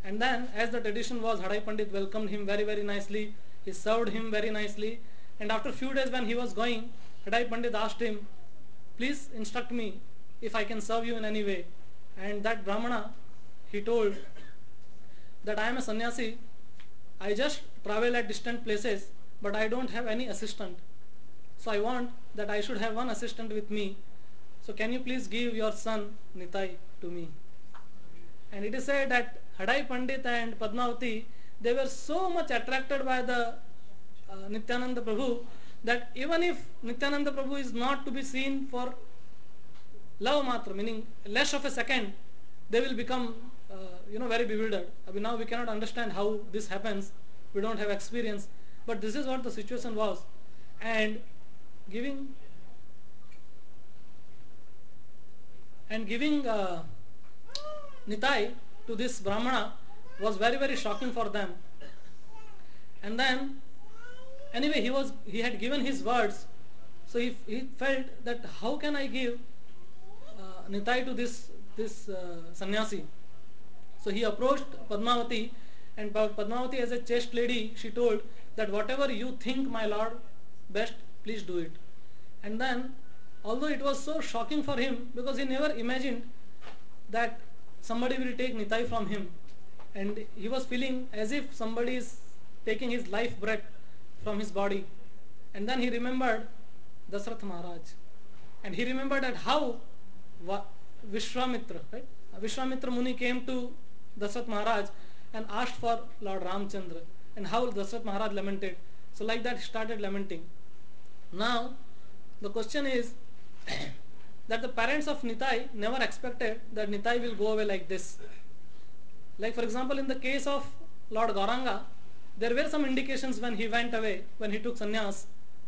And then, as the tradition was, Hadai Pandit welcomed him very, very nicely. He served him very nicely. And after few days when he was going, Hadai Pandit asked him, please instruct me if I can serve you in any way. And that Brahmana, he told that I am a sannyasi, I just travel at distant places, but I don't have any assistant. So I want that I should have one assistant with me. So can you please give your son Nitai to me? And it is said that Hadai Pandit and Padmavati, they were so much attracted by the Nityananda Prabhu that even if Nityananda Prabhu is not to be seen for love matra, meaning less of a second, they will become very bewildered. I mean, now we cannot understand how this happens. We don't have experience. But this is what the situation was. And giving Nitai to this Brahmana was very, very shocking for them. And then, anyway, he had given his words. So he felt that how can I give Nitai to this sannyasi? So he approached Padmavati, and Padmavati, as a chaste lady, she told that whatever you think, my lord, best, please do it. And then, although it was so shocking for him, because he never imagined that somebody will take Nitai from him, and he was feeling as if somebody is taking his life breath from his body. And then he remembered Dasrath Maharaj, and he remembered that how Vishwamitra, right? Vishwamitra Muni came to Dasrath Maharaj and asked for Lord Ramchandra, and how Dasrath Maharaj lamented. So like that he started lamenting. Now the question is that the parents of Nitai never expected that Nitai will go away like this. Like for example, in the case of Lord Gauranga, there were some indications when he went away, when he took sannyas.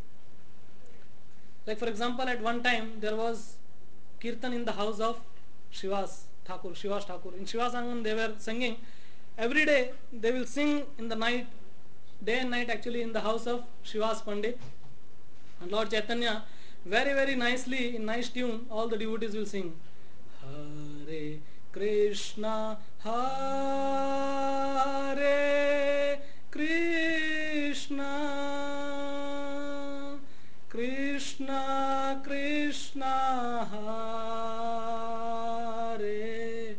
Like for example, at one time there was kirtan in the house of Shivas Thakur. In Shivas Angan they were singing. Every day they will sing in the night, day and night actually, in the house of Shivas Pandit. And Lord Chaitanya, very, very nicely, in nice tune, all the devotees will sing. Hare Krishna, Hare Krishna, Krishna Krishna, Hare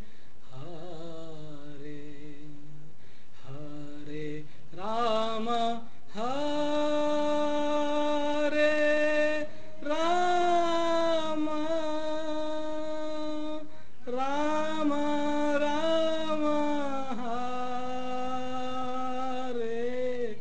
Hare, Hare Rama, Hare Rama, Rama Rama, Hare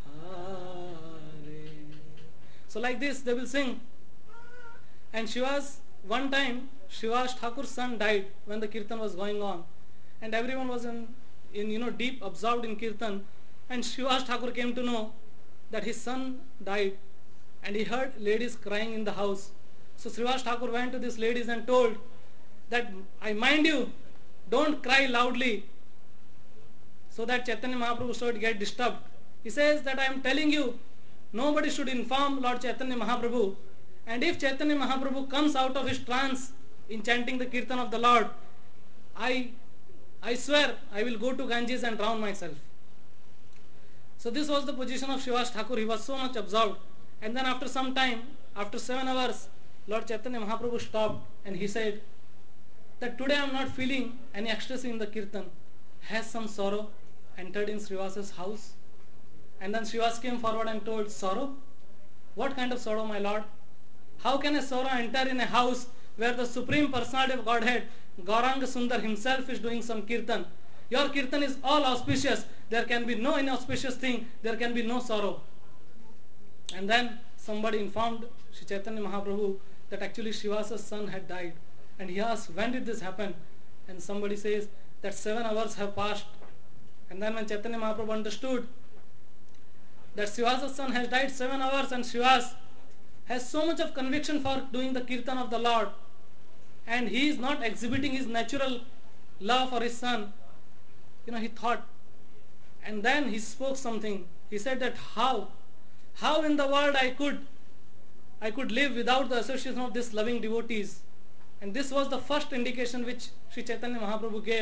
Hare. So like this they will sing. And one time Shivas Thakur's son died when the kirtan was going on, and everyone was in deep absorbed in kirtan. And Shivas Thakur came to know that his son died, and he heard ladies crying in the house. So Shivas Thakur went to these ladies and told that, I mind you, don't cry loudly, so that Chaitanya Mahaprabhu should get disturbed. He says that I am telling you, nobody should inform Lord Chaitanya Mahaprabhu, and if Chaitanya Mahaprabhu comes out of his trance in chanting the kirtan of the Lord, I swear I will go to Ganges and drown myself. So this was the position of Shivas Thakur. He was so much absorbed. And then after some time, after 7 hours, Lord Chaitanya Mahaprabhu stopped and he said that today I am not feeling any ecstasy in the kirtan. Has some sorrow entered in Srivas's house? And then Srivas came forward and told, sorrow? What kind of sorrow, my lord? How can a sorrow enter in a house where the Supreme Personality of Godhead, Gauranga Sundar himself, is doing some kirtan? Your kirtan is all auspicious. There can be no inauspicious thing. There can be no sorrow. And then somebody informed Sri Chaitanya Mahaprabhu that actually Shivas's son had died. And he asked, when did this happen? And somebody says that 7 hours have passed. And then when Chaitanya Mahaprabhu understood that Shivas's son has died 7 hours, and Shivas has so much of conviction for doing the kirtan of the Lord, and he is not exhibiting his natural love for his son, he thought, and then he spoke something. He said that how in the world I could live without the association of these loving devotees. And this was the first indication which Sri Chaitanya Mahaprabhu gave,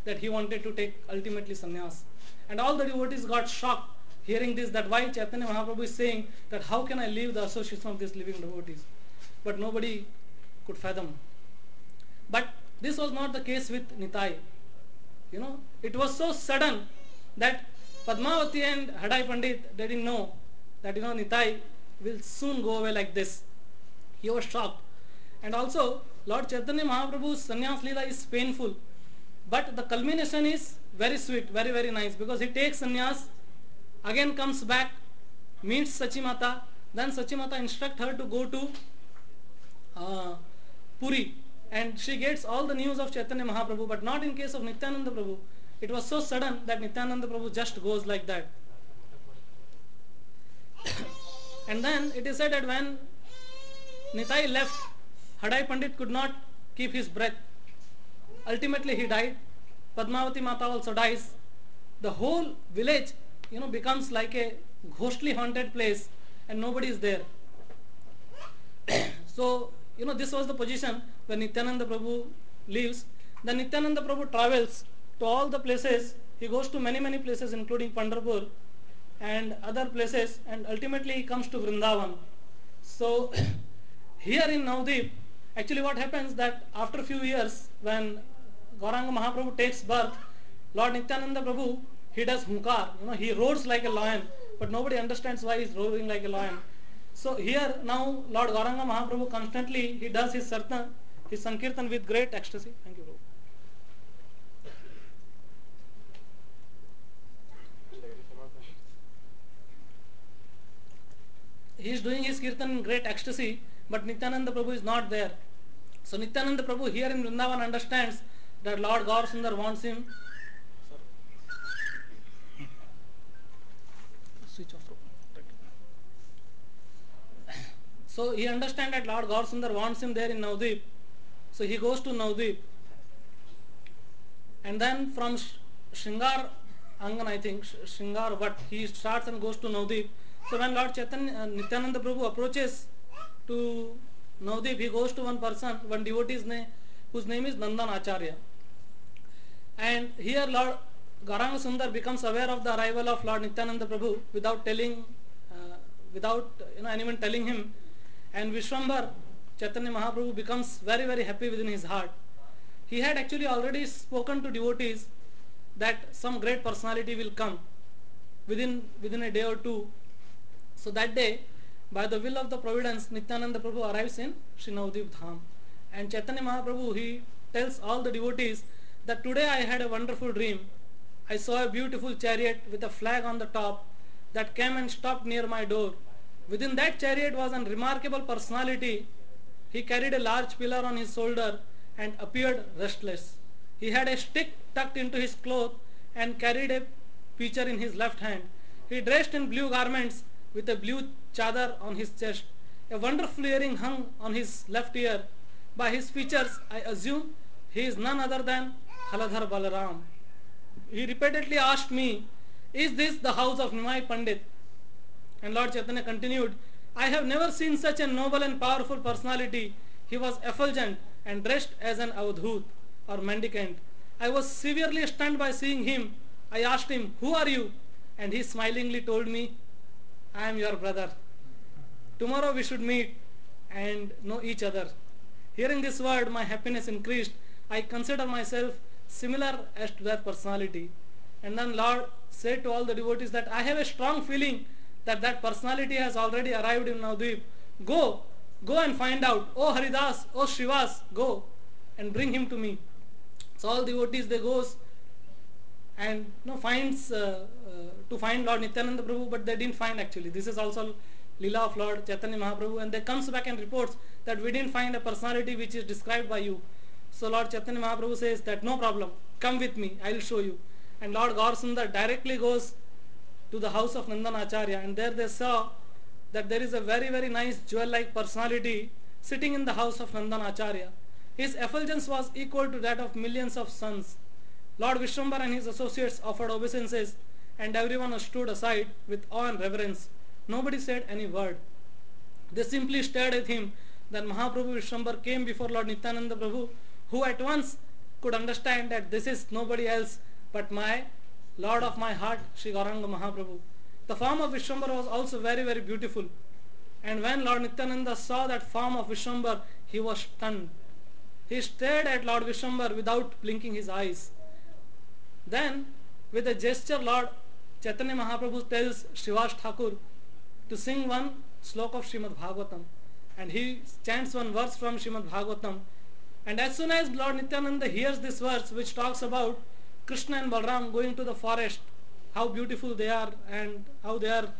that he wanted to take ultimately sannyas. And all the devotees got shocked hearing this, that why Chaitanya Mahaprabhu is saying that how can I leave the association of these living devotees. But nobody could fathom. But this was not the case with Nitai. It was so sudden that Padmavati and Hadai Pandit, they didn't know that Nitai will soon go away like this. He was shocked. And also Lord Chaitanya Mahaprabhu's sannyas leela is painful, but the culmination is very sweet, very very nice, because he takes sannyas, again comes back, meets Sachimata, then Sachimata instructs her to go to Puri, and she gets all the news of Chaitanya Mahaprabhu, but not in case of Nityananda Prabhu. It was so sudden that Nityananda Prabhu just goes like that. And then it is said that when Nitai left, Hadai Pandit could not keep his breath. Ultimately he died. Padmavati Mata also dies. The whole village, becomes like a ghostly haunted place, and nobody is there. So, this was the position when Nityananda Prabhu leaves. Then Nityananda Prabhu travels to all the places. He goes to many many places, including Pandharpur and other places, and ultimately he comes to Vrindavan. So here in Navadvip, actually what happens that after a few years, when Gauranga Mahaprabhu takes birth, Lord Nityananda Prabhu, he does hunkar, he roars like a lion, but nobody understands why he is roaring like a lion. So here now Lord Gauranga Mahaprabhu constantly, he does his sartan, his sankirtan with great ecstasy. Thank you, Prabhu. He is doing his kirtan in great ecstasy, but Nityananda Prabhu is not there. So Nityananda Prabhu here in Vrindavan understands that Lord Gaur Sundar wants him. Switch off. So he understands that Lord Gaur Sundar wants him there in Navadvip. So he goes to Navadvip. And then from Shringar Angan, I think, Shringar Vat, he starts and goes to Navadvip. So when Lord Chaitanya, Nityananda Prabhu approaches to Navadvip, he goes to one person, one devotee's name, whose name is Nandan Acharya. And here Lord Gauranga Sundar becomes aware of the arrival of Lord Nityananda Prabhu without telling, anyone telling him. And Vishwambar, Chaitanya Mahaprabhu, becomes very very happy within his heart. He had actually already spoken to devotees that some great personality will come within a day or two. So that day, by the will of the providence, Nityananda Prabhu arrives in Sri Navadvip Dham. And Chaitanya Mahaprabhu, he tells all the devotees that today I had a wonderful dream. I saw a beautiful chariot with a flag on the top that came and stopped near my door. Within that chariot was a remarkable personality. He carried a large pillar on his shoulder and appeared restless. He had a stick tucked into his cloth and carried a pitcher in his left hand. He dressed in blue garments with a blue chadar on his chest. A wonderful earring hung on his left ear. By his features, I assume he is none other than Haladhar Balaram. He repeatedly asked me, is this the house of Nimai Pandit? And Lord Chaitanya continued, I have never seen such a noble and powerful personality. He was effulgent and dressed as an avadhut or mendicant. I was severely stunned by seeing him. I asked him, who are you? And he smilingly told me, I am your brother. Tomorrow we should meet and know each other. Hearing this word, my happiness increased. I consider myself similar as to that personality. And then Lord said to all the devotees that I have a strong feeling that personality has already arrived in Navadvip. Go and find out. Oh Haridas, oh Shivas, go and bring him to me. So all devotees, they goes and finds to find Lord Nityananda Prabhu, but they didn't find actually. This is also Leela of Lord Chaitanya Mahaprabhu, and they comes back and reports that we didn't find a personality which is described by you. So Lord Chaitanya Mahaprabhu says that no problem, come with me, I will show you. And Lord Gaur Sundar directly goes to the house of Nandan Acharya, and there they saw that there is a very very nice jewel-like personality sitting in the house of Nandan Acharya. His effulgence was equal to that of millions of suns. Lord Vishwambar and his associates offered obeisances, and everyone stood aside with awe and reverence. Nobody said any word. They simply stared at him. Then Mahaprabhu Vishwambar came before Lord Nityananda Prabhu, who at once could understand that this is nobody else but my Lord of my heart, Sri Gauranga Mahaprabhu. The form of Vishwambara was also very, very beautiful. And when Lord Nityananda saw that form of Vishwambara, he was stunned. He stared at Lord Vishwambara without blinking his eyes. Then, with a gesture, Lord Chaitanya Mahaprabhu tells Srivas Thakur to sing one slok of Srimad Bhagavatam. And he chants one verse from Srimad Bhagavatam. And as soon as Lord Nityananda hears this verse, which talks about Krishna and Balram going to the forest, how beautiful they are and how they are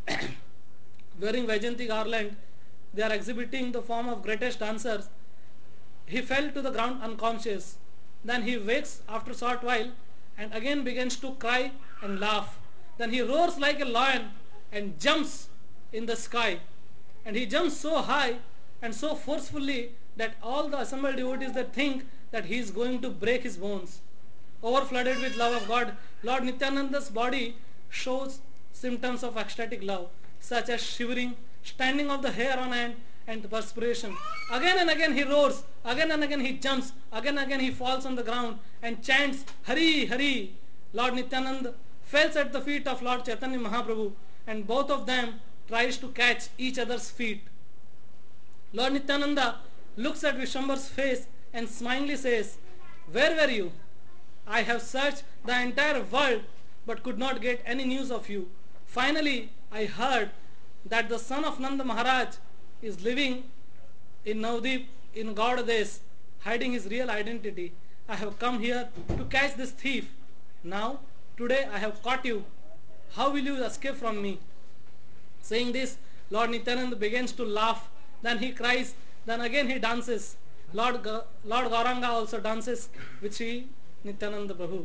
wearing Vaijayanti garland, they are exhibiting the form of greatest dancers, he fell to the ground unconscious. Then he wakes after a short while and again begins to cry and laugh. Then he roars like a lion and jumps in the sky. And he jumps so high and so forcefully that all the assembled devotees that think that he is going to break his bones. Overflooded with love of God, Lord Nityananda's body shows symptoms of ecstatic love, such as shivering, standing of the hair on end, and perspiration. Again and again he roars, again and again he jumps, again and again he falls on the ground and chants Hari Hari. Lord Nityananda falls at the feet of Lord Chaitanya Mahaprabhu, and both of them tries to catch each other's feet. Lord Nityananda looks at Vishwambara's face and smilingly says, "Where were you? I have searched the entire world but could not get any news of you. Finally, I heard that the son of Nanda Maharaj is living in Navdeep in Gaudadesh, hiding his real identity. I have come here to catch this thief. Now, today I have caught you. How will you escape from me?" Saying this, Lord Nityananda begins to laugh. Then he cries. Then again he dances. Lord Gauranga also dances with Sri Nityananda Prabhu.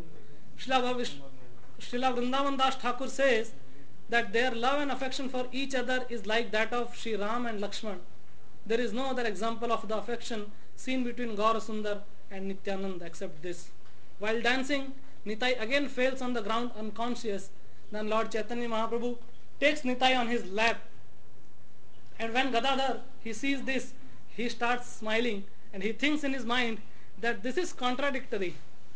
Srila Vrindavan Das Thakur says that their love and affection for each other is like that of Sri Ram and Lakshman. There is no other example of the affection seen between Gaurasundar and Nityananda except this. While dancing, Nitai again falls on the ground unconscious. Then Lord Chaitanya Mahaprabhu takes Nitai on his lap. And when Gadadhar, he sees this, he starts smiling and he thinks in his mind that this is contradictory.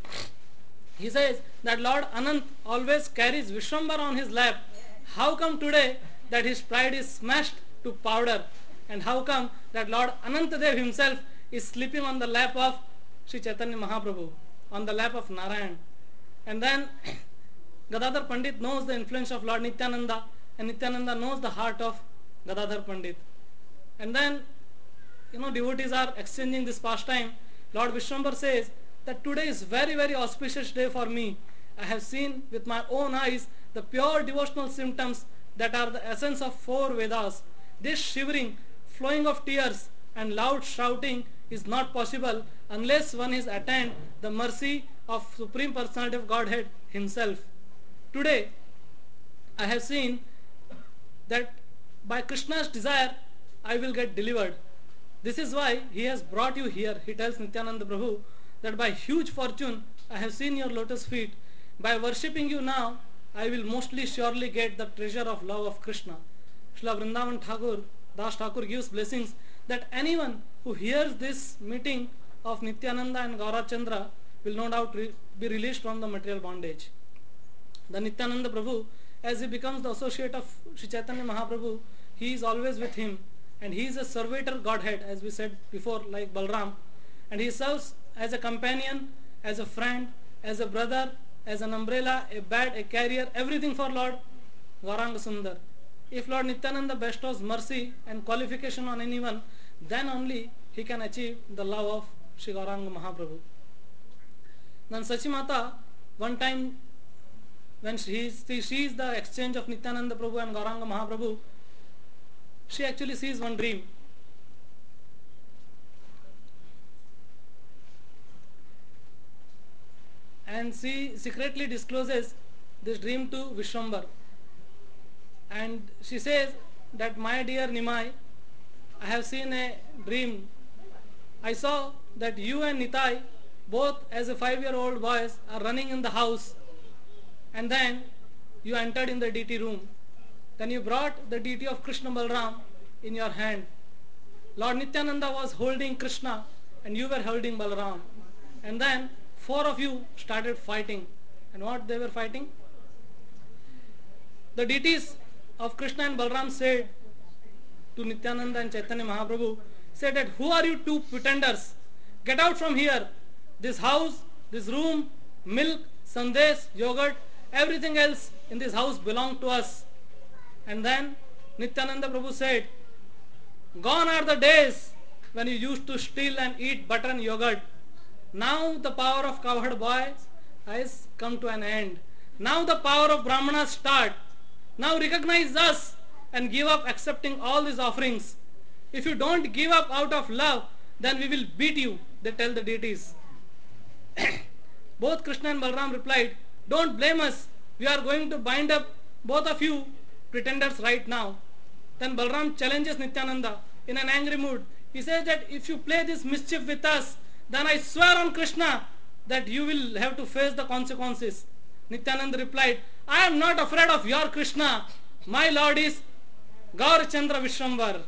He says that Lord Anant always carries Vishwambara on his lap. How come today that his pride is smashed to powder? And how come that Lord Anantadev himself is sleeping on the lap of Sri Chaitanya Mahaprabhu, on the lap of Narayan? And then Gadadhar Pandit knows the influence of Lord Nityananda, and Nityananda knows the heart of Gadadhar Pandit. And then, devotees are exchanging this pastime. Lord Vishwambara says that today is very, very auspicious day for me. I have seen with my own eyes the pure devotional symptoms that are the essence of 4 Vedas. This shivering, flowing of tears and loud shouting is not possible unless one is attained the mercy of Supreme Personality of Godhead himself. Today, I have seen that by Krishna's desire, I will get delivered. This is why he has brought you here. He tells Nityananda Prabhu that by huge fortune, I have seen your lotus feet. By worshipping you now, I will mostly surely get the treasure of love of Krishna. Srila Vrindavan Thakur, Das Thakur gives blessings that anyone who hears this meeting of Nityananda and Gaurachandra will no doubt be released from the material bondage. The Nityananda Prabhu, as he becomes the associate of Sri Chaitanya Mahaprabhu, he is always with him, and he is a servitor Godhead, as we said before, like Balram, and he serves as a companion, as a friend, as a brother, as an umbrella, a bat, a carrier, everything for Lord Gauranga Sundar. If Lord Nityananda bestows mercy and qualification on anyone, then only he can achieve the love of Sri Gauranga Mahaprabhu. Then Sachimata, one time when she sees the exchange of Nityananda Prabhu and Gauranga Mahaprabhu, she actually sees one dream. And she secretly discloses this dream to Vishwambara. And she says that, "My dear Nimai, I have seen a dream. I saw that you and Nitai, both as a 5-year-old boys, are running in the house, and then you entered in the deity room. Then you brought the deity of Krishna Balram in your hand. Lord Nityananda was holding Krishna and you were holding Balram. And then four of you started fighting. And what they were fighting? The deities of Krishna and Balram said to Nityananda and Chaitanya Mahaprabhu, said that, who are you two pretenders? Get out from here. This house, this room, milk, sandesh, yogurt, everything else in this house belong to us. And then Nityananda Prabhu said, gone are the days when you used to steal and eat butter and yogurt. Now the power of cowherd boys has come to an end. Now the power of Brahmanas start. Now recognize us and give up accepting all these offerings. If you don't give up out of love, then we will beat you, they tell the deities. Both Krishna and Balram replied, don't blame us. We are going to bind up both of you pretenders right now. Then Balram challenges Nityananda in an angry mood. He says that if you play this mischief with us, then I swear on Krishna that you will have to face the consequences. Nityananda replied, I am not afraid of your Krishna. My Lord is Gaurachandra Vishwambar.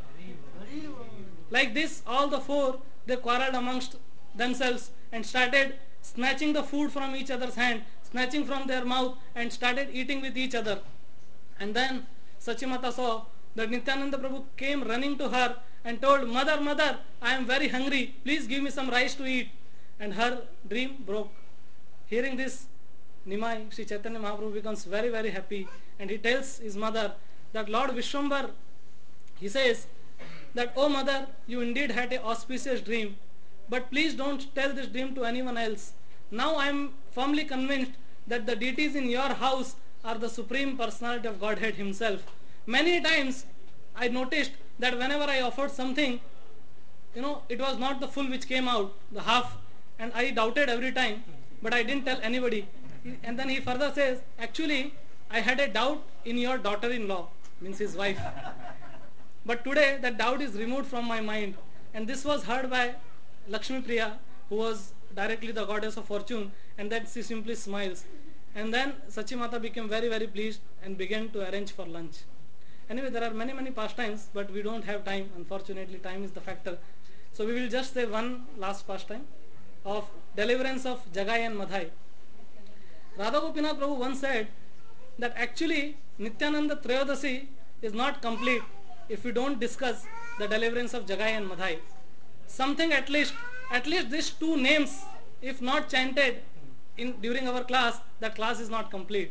Like this, all the four, they quarreled amongst themselves and started snatching the food from each other's hand, snatching from their mouth and started eating with each other. And then Sachimata saw that Nityananda Prabhu came running to her and told, Mother, Mother, I am very hungry. Please give me some rice to eat. And her dream broke. Hearing this, Nimai, Sri Chaitanya Mahaprabhu becomes very, very happy. And he tells his mother that Lord Vishwambar, he says that, oh mother, you indeed had an auspicious dream. But please don't tell this dream to anyone else. Now I am firmly convinced that the deities in your house are the Supreme Personality of Godhead Himself. Many times I noticed that whenever I offered something, it was not the full which came out, the half, and I doubted every time, but I didn't tell anybody. And then he further says, actually, I had a doubt in your daughter-in-law, means his wife. But today that doubt is removed from my mind. And this was heard by Lakshmi Priya, who was directly the goddess of fortune, and then she simply smiles. And then Sachimata became very, very pleased and began to arrange for lunch. Anyway, there are many, many pastimes, but we don't have time. Unfortunately, time is the factor. So we will just say one last pastime of deliverance of Jagai and Madhai. Radha Gopinath Prabhu once said that actually Nityananda Trayodasi is not complete if we don't discuss the deliverance of Jagai and Madhai. Something at least these two names, if not chanted during our class, that class is not complete.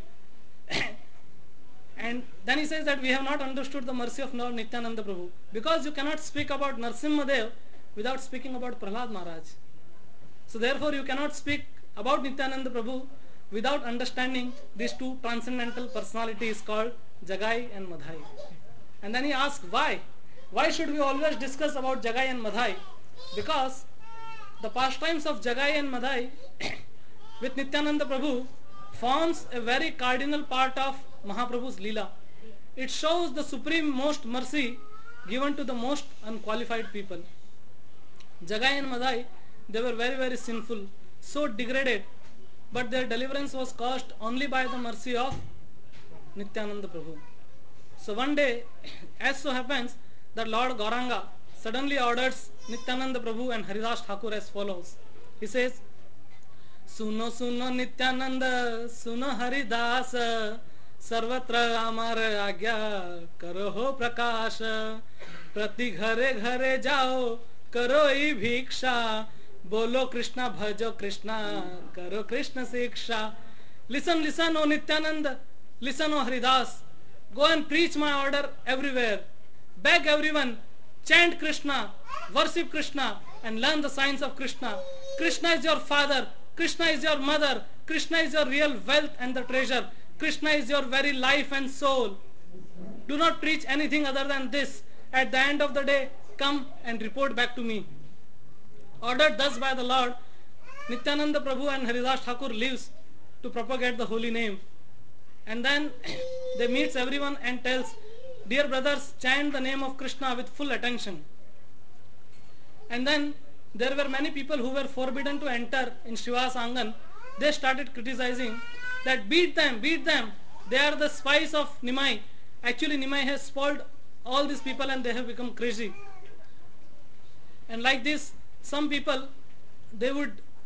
And then he says that we have not understood the mercy of Lord Nityananda Prabhu, because you cannot speak about Narsimhadev without speaking about Prahlad Maharaj. So therefore you cannot speak about Nityananda Prabhu without understanding these two transcendental personalities called Jagai and Madhai. And then he asks why? Why should we always discuss about Jagai and Madhai? Because the pastimes of Jagai and Madhai with Nityananda Prabhu forms a very cardinal part of Mahaprabhu's Leela. It shows the supreme most mercy given to the most unqualified people. Jagai and Madhai, they were very, very sinful, so degraded, but their deliverance was caused only by the mercy of Nityananda Prabhu. So one day, as so happens that Lord Gauranga suddenly orders Nityananda Prabhu and Haridas Thakur as follows. He says, Suno suno Nityananda, suno Haridas, Sarvatra amar agya, karo ho prakash, prati ghare ghare jao, karo I bhiksha, bolo Krishna bhajo Krishna, karo Krishna siksha. Listen, listen, O Nityananda, listen, O Haridas, go and preach my order everywhere. Beg everyone, chant Krishna, worship Krishna, and learn the signs of Krishna. Krishna is your father, Krishna is your mother, Krishna is your real wealth and the treasure. Krishna is your very life and soul. Do not preach anything other than this. At the end of the day, come and report back to me. Ordered thus by the Lord, Nityananda Prabhu and Haridas Thakur lives to propagate the holy name. And then they meets everyone and tells, dear brothers, chant the name of Krishna with full attention. And then there were many people who were forbidden to enter in Shiva's Angan. They started criticizing that beat them, they are the spies of Nimai. Actually Nimai has spoiled all these people and they have become crazy. And like this, some people, they would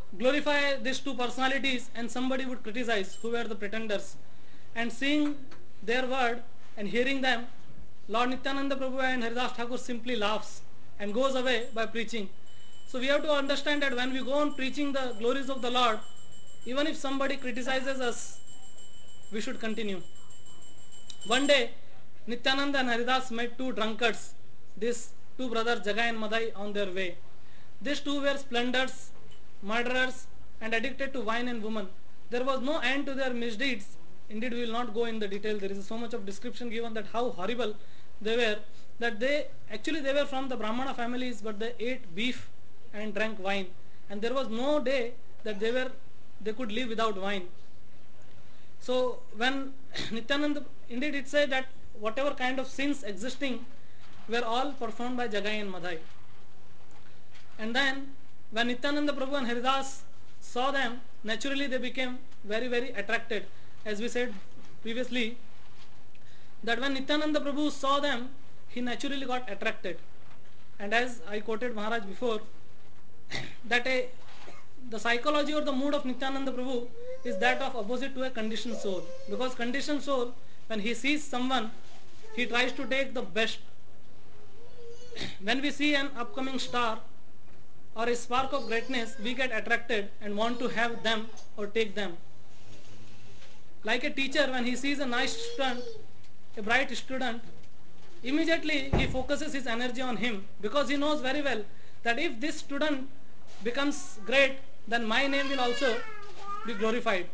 glorify these two personalities, and somebody would criticize who were the pretenders. And seeing their word and hearing them, Lord Nityananda Prabhu and Haridas Thakur simply laughs and goes away by preaching. So we have to understand that when we go on preaching the glories of the Lord, even if somebody criticizes us, we should continue. One day, Nityananda and Haridas met two drunkards, these two brothers Jagai and Madai, on their way. These two were splendors, murderers, and addicted to wine and women. There was no end to their misdeeds. Indeed, we will not go in the detail. There is so much of description given that how horrible they were, that they were from the Brahmana families, but they ate beef and drank wine. And there was no day that they could live without wine. So when Nityananda, indeed it said that whatever kind of sins existing were all performed by Jagai and Madhai. And then when Nityananda Prabhu and Haridas saw them, naturally they became very, very attracted. As we said previously, that when Nityananda Prabhu saw them, he naturally got attracted. And as I quoted Maharaj before, that the psychology or the mood of Nityananda Prabhu is that of opposite to a conditioned soul. Because conditioned soul, when he sees someone, he tries to take the best. When we see an upcoming star or a spark of greatness, we get attracted and want to have them or take them. Like a teacher, when he sees a nice student, a bright student, immediately he focuses his energy on him, because he knows very well that if this student becomes great, then my name will also be glorified.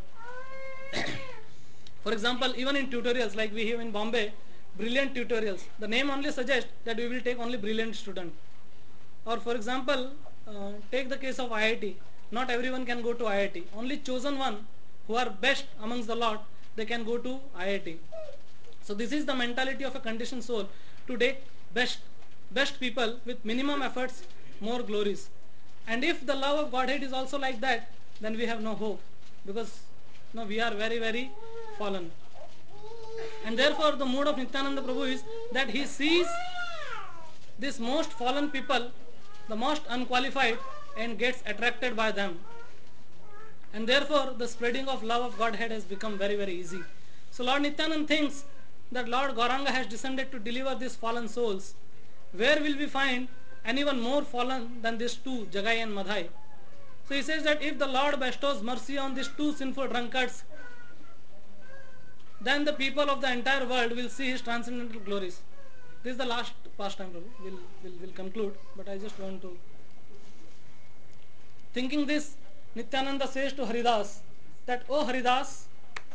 For example, even in tutorials like we have in Bombay, brilliant tutorials, the name only suggests that we will take only brilliant student. Or for example, take the case of IIT. Not everyone can go to IIT. Only chosen one who are best amongst the lot, they can go to IIT. So this is the mentality of a conditioned soul, to take best people with minimum efforts, more glories. And if the love of Godhead is also like that, then we have no hope, because we are very, very fallen. And therefore the mood of Nityananda Prabhu is that he sees these most fallen people, the most unqualified, and gets attracted by them. And therefore the spreading of love of Godhead has become very, very easy. So Lord Nityananda thinks that Lord Gauranga has descended to deliver these fallen souls. Where will we find anyone more fallen than these two, Jagai and Madhai? So he says that if the Lord bestows mercy on these two sinful drunkards, then the people of the entire world will see his transcendental glories. This is the last pastime, Prabhu. We'll conclude, but I just want to. Thinking this, Nityananda says to Haridas that, "Oh Haridas,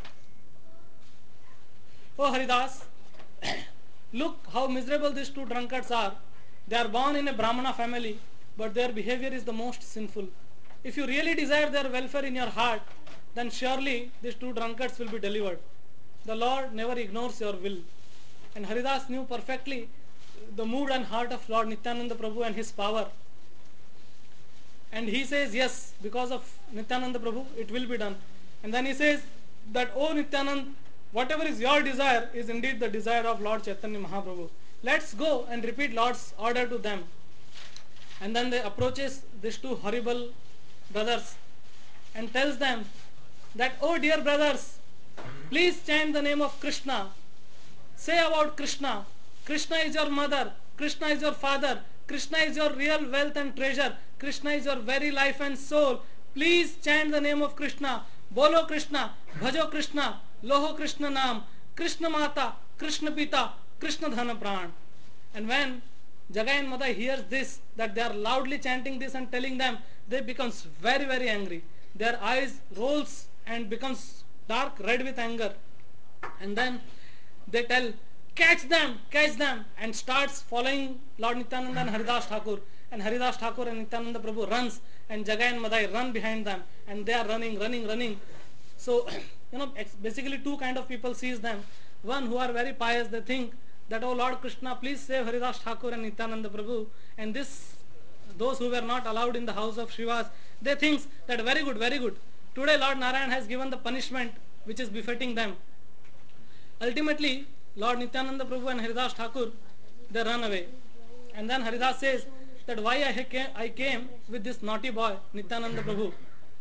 look how miserable these two drunkards are. They are born in a Brahmana family, but their behavior is the most sinful. If you really desire their welfare in your heart, then surely these two drunkards will be delivered. The Lord never ignores your will." And Haridas knew perfectly the mood and heart of Lord Nityananda Prabhu and his power. And he says, yes, because of Nityananda Prabhu, it will be done. And then he says that, "Oh Nityananda, whatever is your desire is indeed the desire of Lord Chaitanya Mahaprabhu. Let's go and repeat Lord's order to them." And then they approaches these two horrible brothers and tells them that, "Oh dear brothers, please chant the name of Krishna. Say about Krishna. Krishna is your mother. Krishna is your father. Krishna is your real wealth and treasure. Krishna is your very life and soul. Please chant the name of Krishna. Bolo Krishna, Bhajo Krishna, Loho Krishna Naam, Krishna Mata, Krishna Pita, Krishna Dhana Pran." And when Jagai and Madai hears this, that they are loudly chanting this and telling them, they becomes very, very angry. Their eyes rolls and becomes dark red with anger. And then they tell, catch them, and starts following Lord Nityananda and Haridas Thakur. And Haridas Thakur and Nityananda Prabhu runs, and Jagai and Madai run behind them, and they are running. So, basically two kind of people sees them. One who are very pious, they think that, "Oh Lord Krishna, please save Haridas Thakur and Nityananda Prabhu." And those who were not allowed in the house of Srivas, they think that very good. Today Lord Narayan has given the punishment which is befitting them. Ultimately, Lord Nityananda Prabhu and Haridas Thakur, they run away. And then Haridas says that, "Why I came with this naughty boy, Nityananda Prabhu?"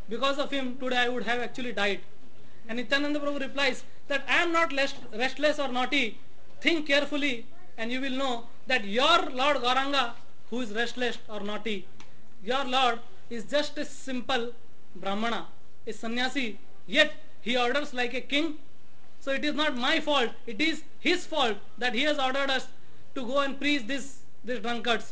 Because of him, today I would have actually died. And Nityananda Prabhu replies that I am not restless or naughty. Think carefully and you will know that your Lord Gauranga, who is restless or naughty, your Lord is just a simple Brahmana, a sannyasi, yet he orders like a king. So it is not my fault, it is his fault that he has ordered us to go and preach these drunkards.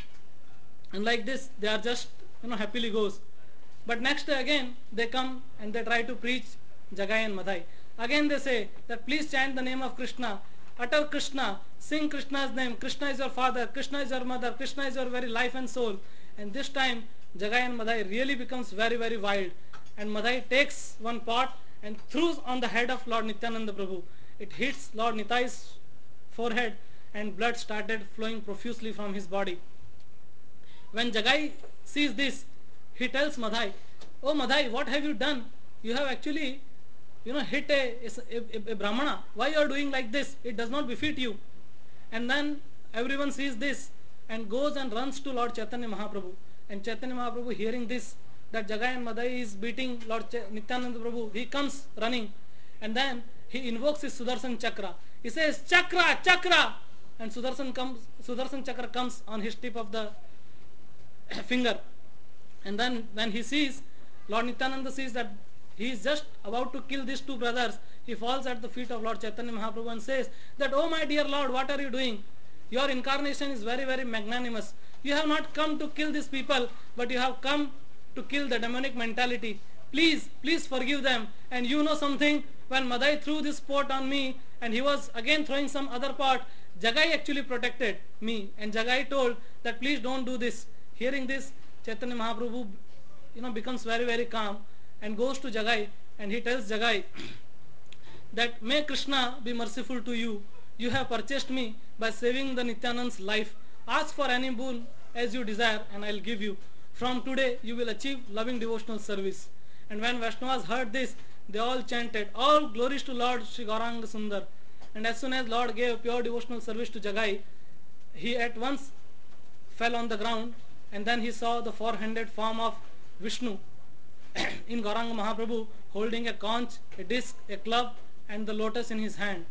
And like this, they are just, happily goes. But next day again, they come and they try to preach Jagai and Madhai. Again they say that please chant the name of Krishna, utter Krishna, sing Krishna's name, Krishna is your father, Krishna is your mother, Krishna is your very life and soul. And this time, Jagai and Madhai really becomes very, very wild. And Madhai takes one pot and throws on the head of Lord Nityananda Prabhu. It hits Lord Nitai's forehead and blood started flowing profusely from his body. When Jagai sees this, he tells Madhai, "Oh Madhai, what have you done? You have actually, hit a Brahmana. Why you are doing like this? It does not befit you." And then everyone sees this and goes and runs to Lord Chaitanya Mahaprabhu. And Chaitanya Mahaprabhu, hearing this, that Jagai and Madhai is beating Lord Nityananda Prabhu, he comes running. And then he invokes his Sudarshan Chakra. He says, "Chakra, Chakra!" And Sudarshan Chakra comes on his tip of the finger. And then when he sees, Lord Nityananda sees that he is just about to kill these two brothers, he falls at the feet of Lord Chaitanya Mahaprabhu and says that, "Oh my dear Lord, what are you doing? Your incarnation is very, very magnanimous. You have not come to kill these people, but you have come to kill the demonic mentality. Please, please forgive them." And you know something, when Madhai threw this pot on me and he was again throwing some other pot, Jagai actually protected me. And Jagai told that please don't do this. Hearing this, Chaitanya Mahaprabhu, becomes very, very calm and goes to Jagai and he tells Jagai that, "May Krishna be merciful to you. You have purchased me by saving the Nityanand's life. Ask for any boon as you desire and I will give you. From today you will achieve loving devotional service." And when Vaishnavas heard this, they all chanted, "All glories to Lord Sri Gauranga Sundar." And as soon as Lord gave pure devotional service to Jagai, he at once fell on the ground and then he saw the four-handed form of Vishnu in Gauranga Mahaprabhu holding a conch, a disc, a club and the lotus in his hand.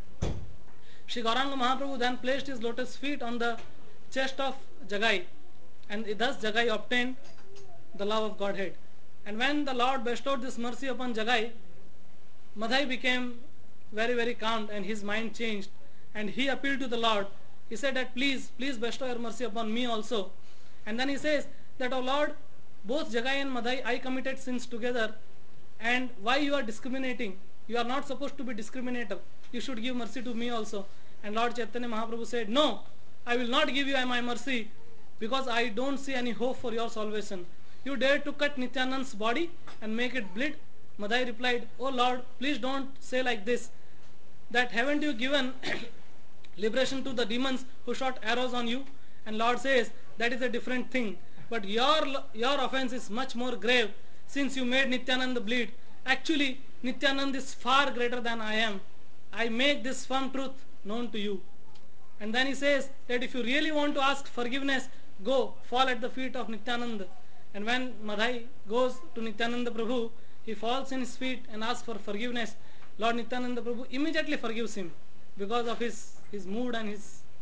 Sri Gauranga Mahaprabhu then placed his lotus feet on the chest of Jagai and thus Jagai obtained the love of Godhead. And when the Lord bestowed this mercy upon Jagai, Madhai became very, very calm and his mind changed and he appealed to the Lord. He said that please bestow your mercy upon me also. And then he says that, "Oh Lord, both Jagai and Madhai, I committed sins together and why you are discriminating? You are not supposed to be discriminator. You should give mercy to me also." And Lord Chaitanya Mahaprabhu said, "No, I will not give you my mercy because I don't see any hope for your salvation. You dare to cut Nityanand's body and make it bleed?" Madhai replied, "Oh Lord, please don't say like this. That haven't you given liberation to the demons who shot arrows on you?" And Lord says, "That is a different thing. But your offense is much more grave since you made Nityananda bleed. Actually, Nityananda is far greater than I am. I make this firm truth known to you." And then he says that if you really want to ask forgiveness, go fall at the feet of Nityananda. And when Madhai goes to Nityananda Prabhu, he falls in his feet and asks for forgiveness. Lord Nityananda Prabhu immediately forgives him because of his mood and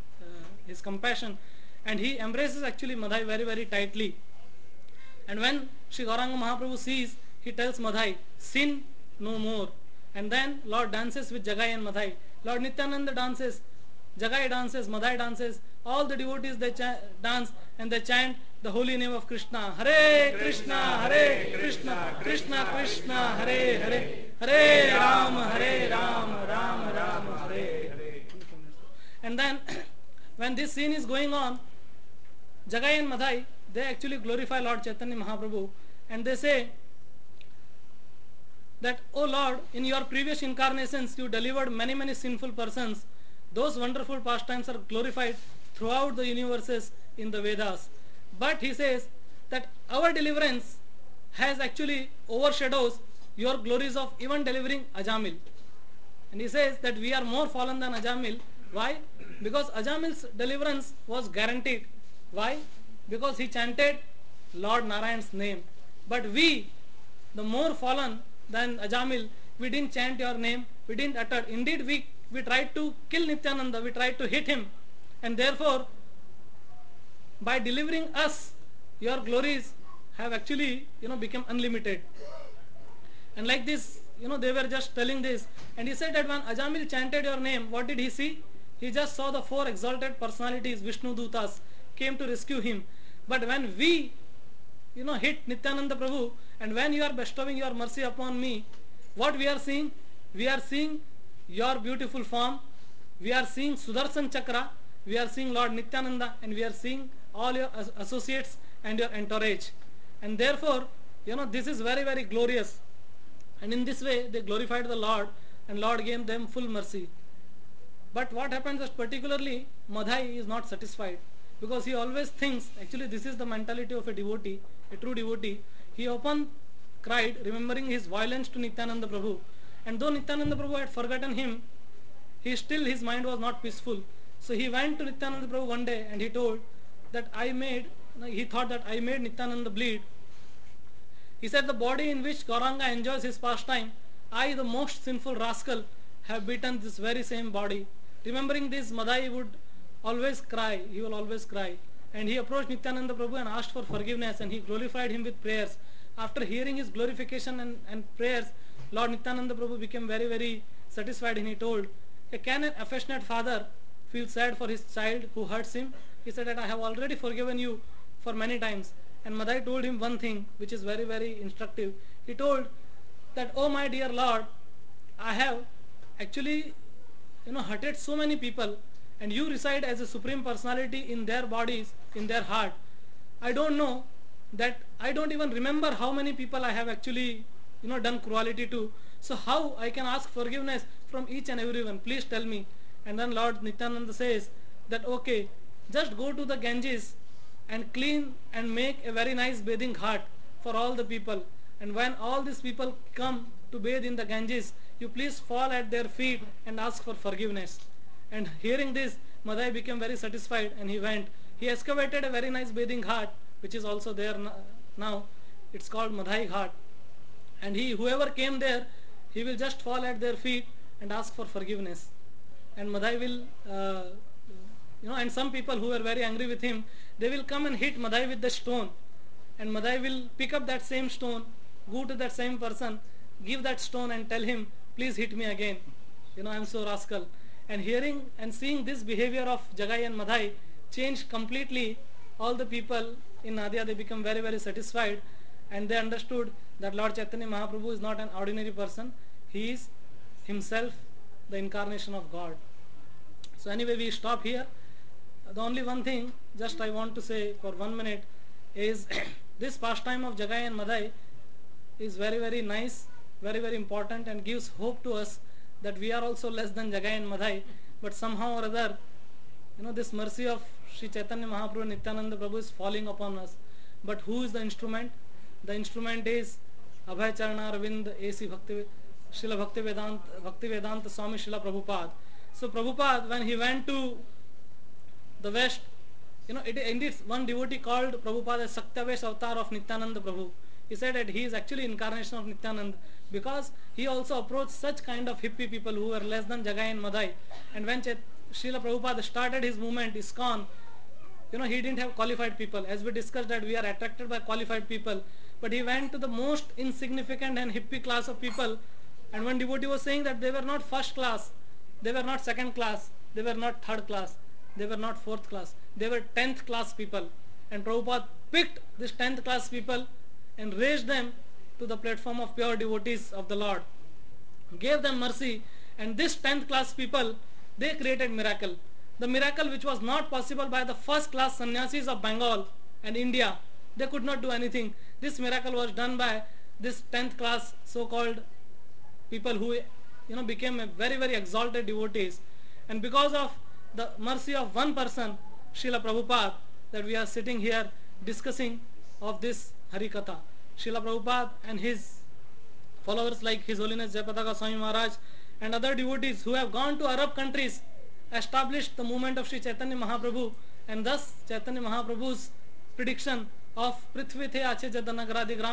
his compassion. And he embraces actually Madhai very, very tightly. And when Sri Gauranga Mahaprabhu sees, he tells Madhai, "Sin no more." And then Lord dances with Jagai and Madhai. Lord Nityananda dances, Jagai dances, Madhai dances. All the devotees, they dance and they chant the holy name of Krishna. Hare Krishna, Hare Krishna, Krishna Krishna, Hare Hare, Hare Rama, Rama Rama, Hare Hare. And then when this scene is going on, Jagai and Madhai, they actually glorify Lord Chaitanya Mahaprabhu and they say that, "Oh Lord, in your previous incarnations you delivered many, many sinful persons. Those wonderful pastimes are glorified throughout the universes in the Vedas. But," he says, "that our deliverance has actually overshadows your glories of even delivering Ajamil." And he says that we are more fallen than Ajamil. Why? Because Ajamil's deliverance was guaranteed. Why? Because he chanted Lord Narayan's name. But we the more fallen than Ajamil, we didn't chant your name, we didn't utter. Indeed, we tried to kill Nityananda, we tried to hit him, and therefore, by delivering us, your glories have actually, become unlimited. And like this, they were just telling this. And he said that when Ajamil chanted your name, what did he see? He just saw the 4 exalted personalities, Vishnu Dutas, came to rescue him. But when we, hit Nityananda Prabhu, and when you are bestowing your mercy upon me, what we are seeing? We are seeing your beautiful form, we are seeing Sudarshan Chakra, we are seeing Lord Nityananda, and we are seeing all your associates and your entourage. And therefore, this is very, very glorious. And in this way, they glorified the Lord, and Lord gave them full mercy. But what happens is, particularly, Madhai is not satisfied, because he always thinks, actually this is the mentality of a devotee, a true devotee. He often cried, remembering his violence to Nityananda Prabhu. And though Nityananda Prabhu had forgotten him, his mind was not peaceful. So he went to Nityananda Prabhu one day and he told that he thought that I made Nityananda bleed. He said, the body in which Gauranga enjoys his pastime, I, the most sinful rascal, have beaten this very same body. Remembering this, Madhai would always cry. He will always cry. And he approached Nityananda Prabhu and asked for forgiveness, and he glorified him with prayers. After hearing his glorification and prayers, Lord Nityananda Prabhu became very, very satisfied, and he told, can an affectionate father feel sad for his child who hurts him? He said that I have already forgiven you for many times. And Madhai told him one thing which is very, very instructive. He told that, oh my dear Lord, I have actually hurted so many people, and you reside as a supreme personality in their bodies, in their heart. I don't know that, I don't even remember how many people I have actually done cruelty to. So how I can ask forgiveness from each and everyone? Please tell me. And then Lord Nityananda says that, okay, just go to the Ganges and clean and make a very nice bathing ghat for all the people. And when all these people come to bathe in the Ganges, you please fall at their feet and ask for forgiveness. And hearing this, Madhai became very satisfied, and he went. He excavated a very nice bathing ghat, which is also there now. It's called Madhai Ghat. And whoever came there, he will just fall at their feet and ask for forgiveness. And Madhai will, and some people who were very angry with him, they will come and hit Madhai with the stone. And Madhai will pick up that same stone, go to that same person, give that stone and tell him, please hit me again. I am so rascal. And hearing and seeing this behavior of Jagai and Madhai changed completely all the people in Nadia. They become very, very satisfied, and they understood that Lord Chaitanya Mahaprabhu is not an ordinary person. He is himself the incarnation of God. So anyway, we stop here. The only one thing just I want to say for 1 minute is this pastime of Jagai and Madhai is very, very nice, very, very important, and gives hope to us that we are also less than Jagai and Madhai, but somehow or other, this mercy of Sri Chaitanya Mahaprabhu and Nityananda Prabhu is falling upon us. But who is the instrument? The instrument is Abhay Charana Arvind A.C. Srila Bhaktivedanta Swami Srila Prabhupada. So Prabhupada, when he went to the West, indeed one devotee called Prabhupada as Saktavesh avatar of Nityananda Prabhu. He said that he is actually incarnation of Nityananda, because he also approached such kind of hippie people who were less than Jagai and Madhai. And when Srila Prabhupada started his movement, ISKCON, he didn't have qualified people. As we discussed that we are attracted by qualified people. But he went to the most insignificant and hippie class of people. And one devotee was saying that they were not first class, they were not second class, they were not third class, they were not fourth class, they were 10th class people. And Prabhupada picked these 10th class people and raised them to the platform of pure devotees of the Lord, gave them mercy, and this 10th class people, they created miracle. The miracle which was not possible by the first class sannyasis of Bengal and India. They could not do anything. This miracle was done by this 10th class so-called people who became a very, very exalted devotees. And because of the mercy of one person, Srila Prabhupada, that we are sitting here discussing of this Harikatha. Srila Prabhupada and his followers like His Holiness Jayapataka Swami Maharaj and other devotees who have gone to Arab countries, established the movement of Sri Chaitanya Mahaprabhu, and thus Chaitanya Mahaprabhu's prediction of Prithvi the Ache Jadanagradhigram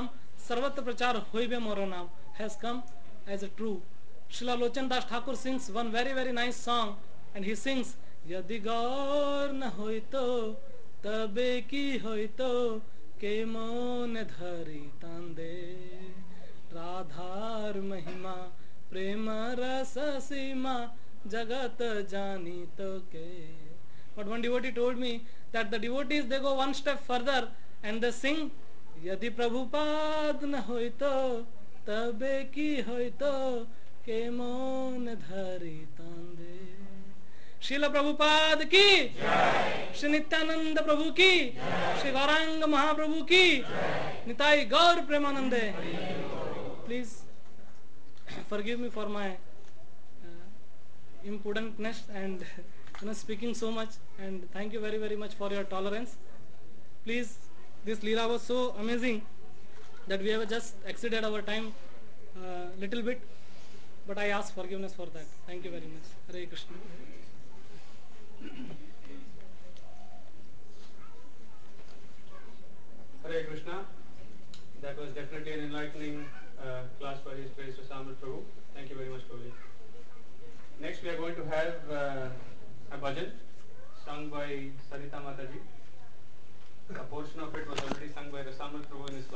सर्वत्र प्रचार होइबे मोरो नाम has come as a true. Srila Lochan Das Thakur sings one very very nice song, and he sings, यदि गौर न होई तो तबे की होई तो के मोन धरी तांदे राधार महिमा प्रेम रस सीमा jagat jani to ke. But one devotee told me that the devotees, they go one step further and they sing, यदि प्रभुपाद न होई तो तबे की होई तो के मोन धरी तांदे. श्रील प्रभुपाद की, श्री नित्यानंद प्रभु की, श्री गौरांग महाप्रभु की, निताई गौर प्रेमानंदे. Please forgive me for my impudentness and speaking so much, and thank you very very much for your tolerance. Please, this Leela was so amazing that we have just exceeded our time little bit, but I ask forgiveness for that. Thank you very much. Hare Krishna. Hare Krishna. That was definitely an enlightening class by His Grace Rasamrita Prabhu. Thank you very much, Prabhuji. Next we are going to have a bhajan sung by Sarita Mataji. A portion of it was already sung by Rasamrita Prabhu in his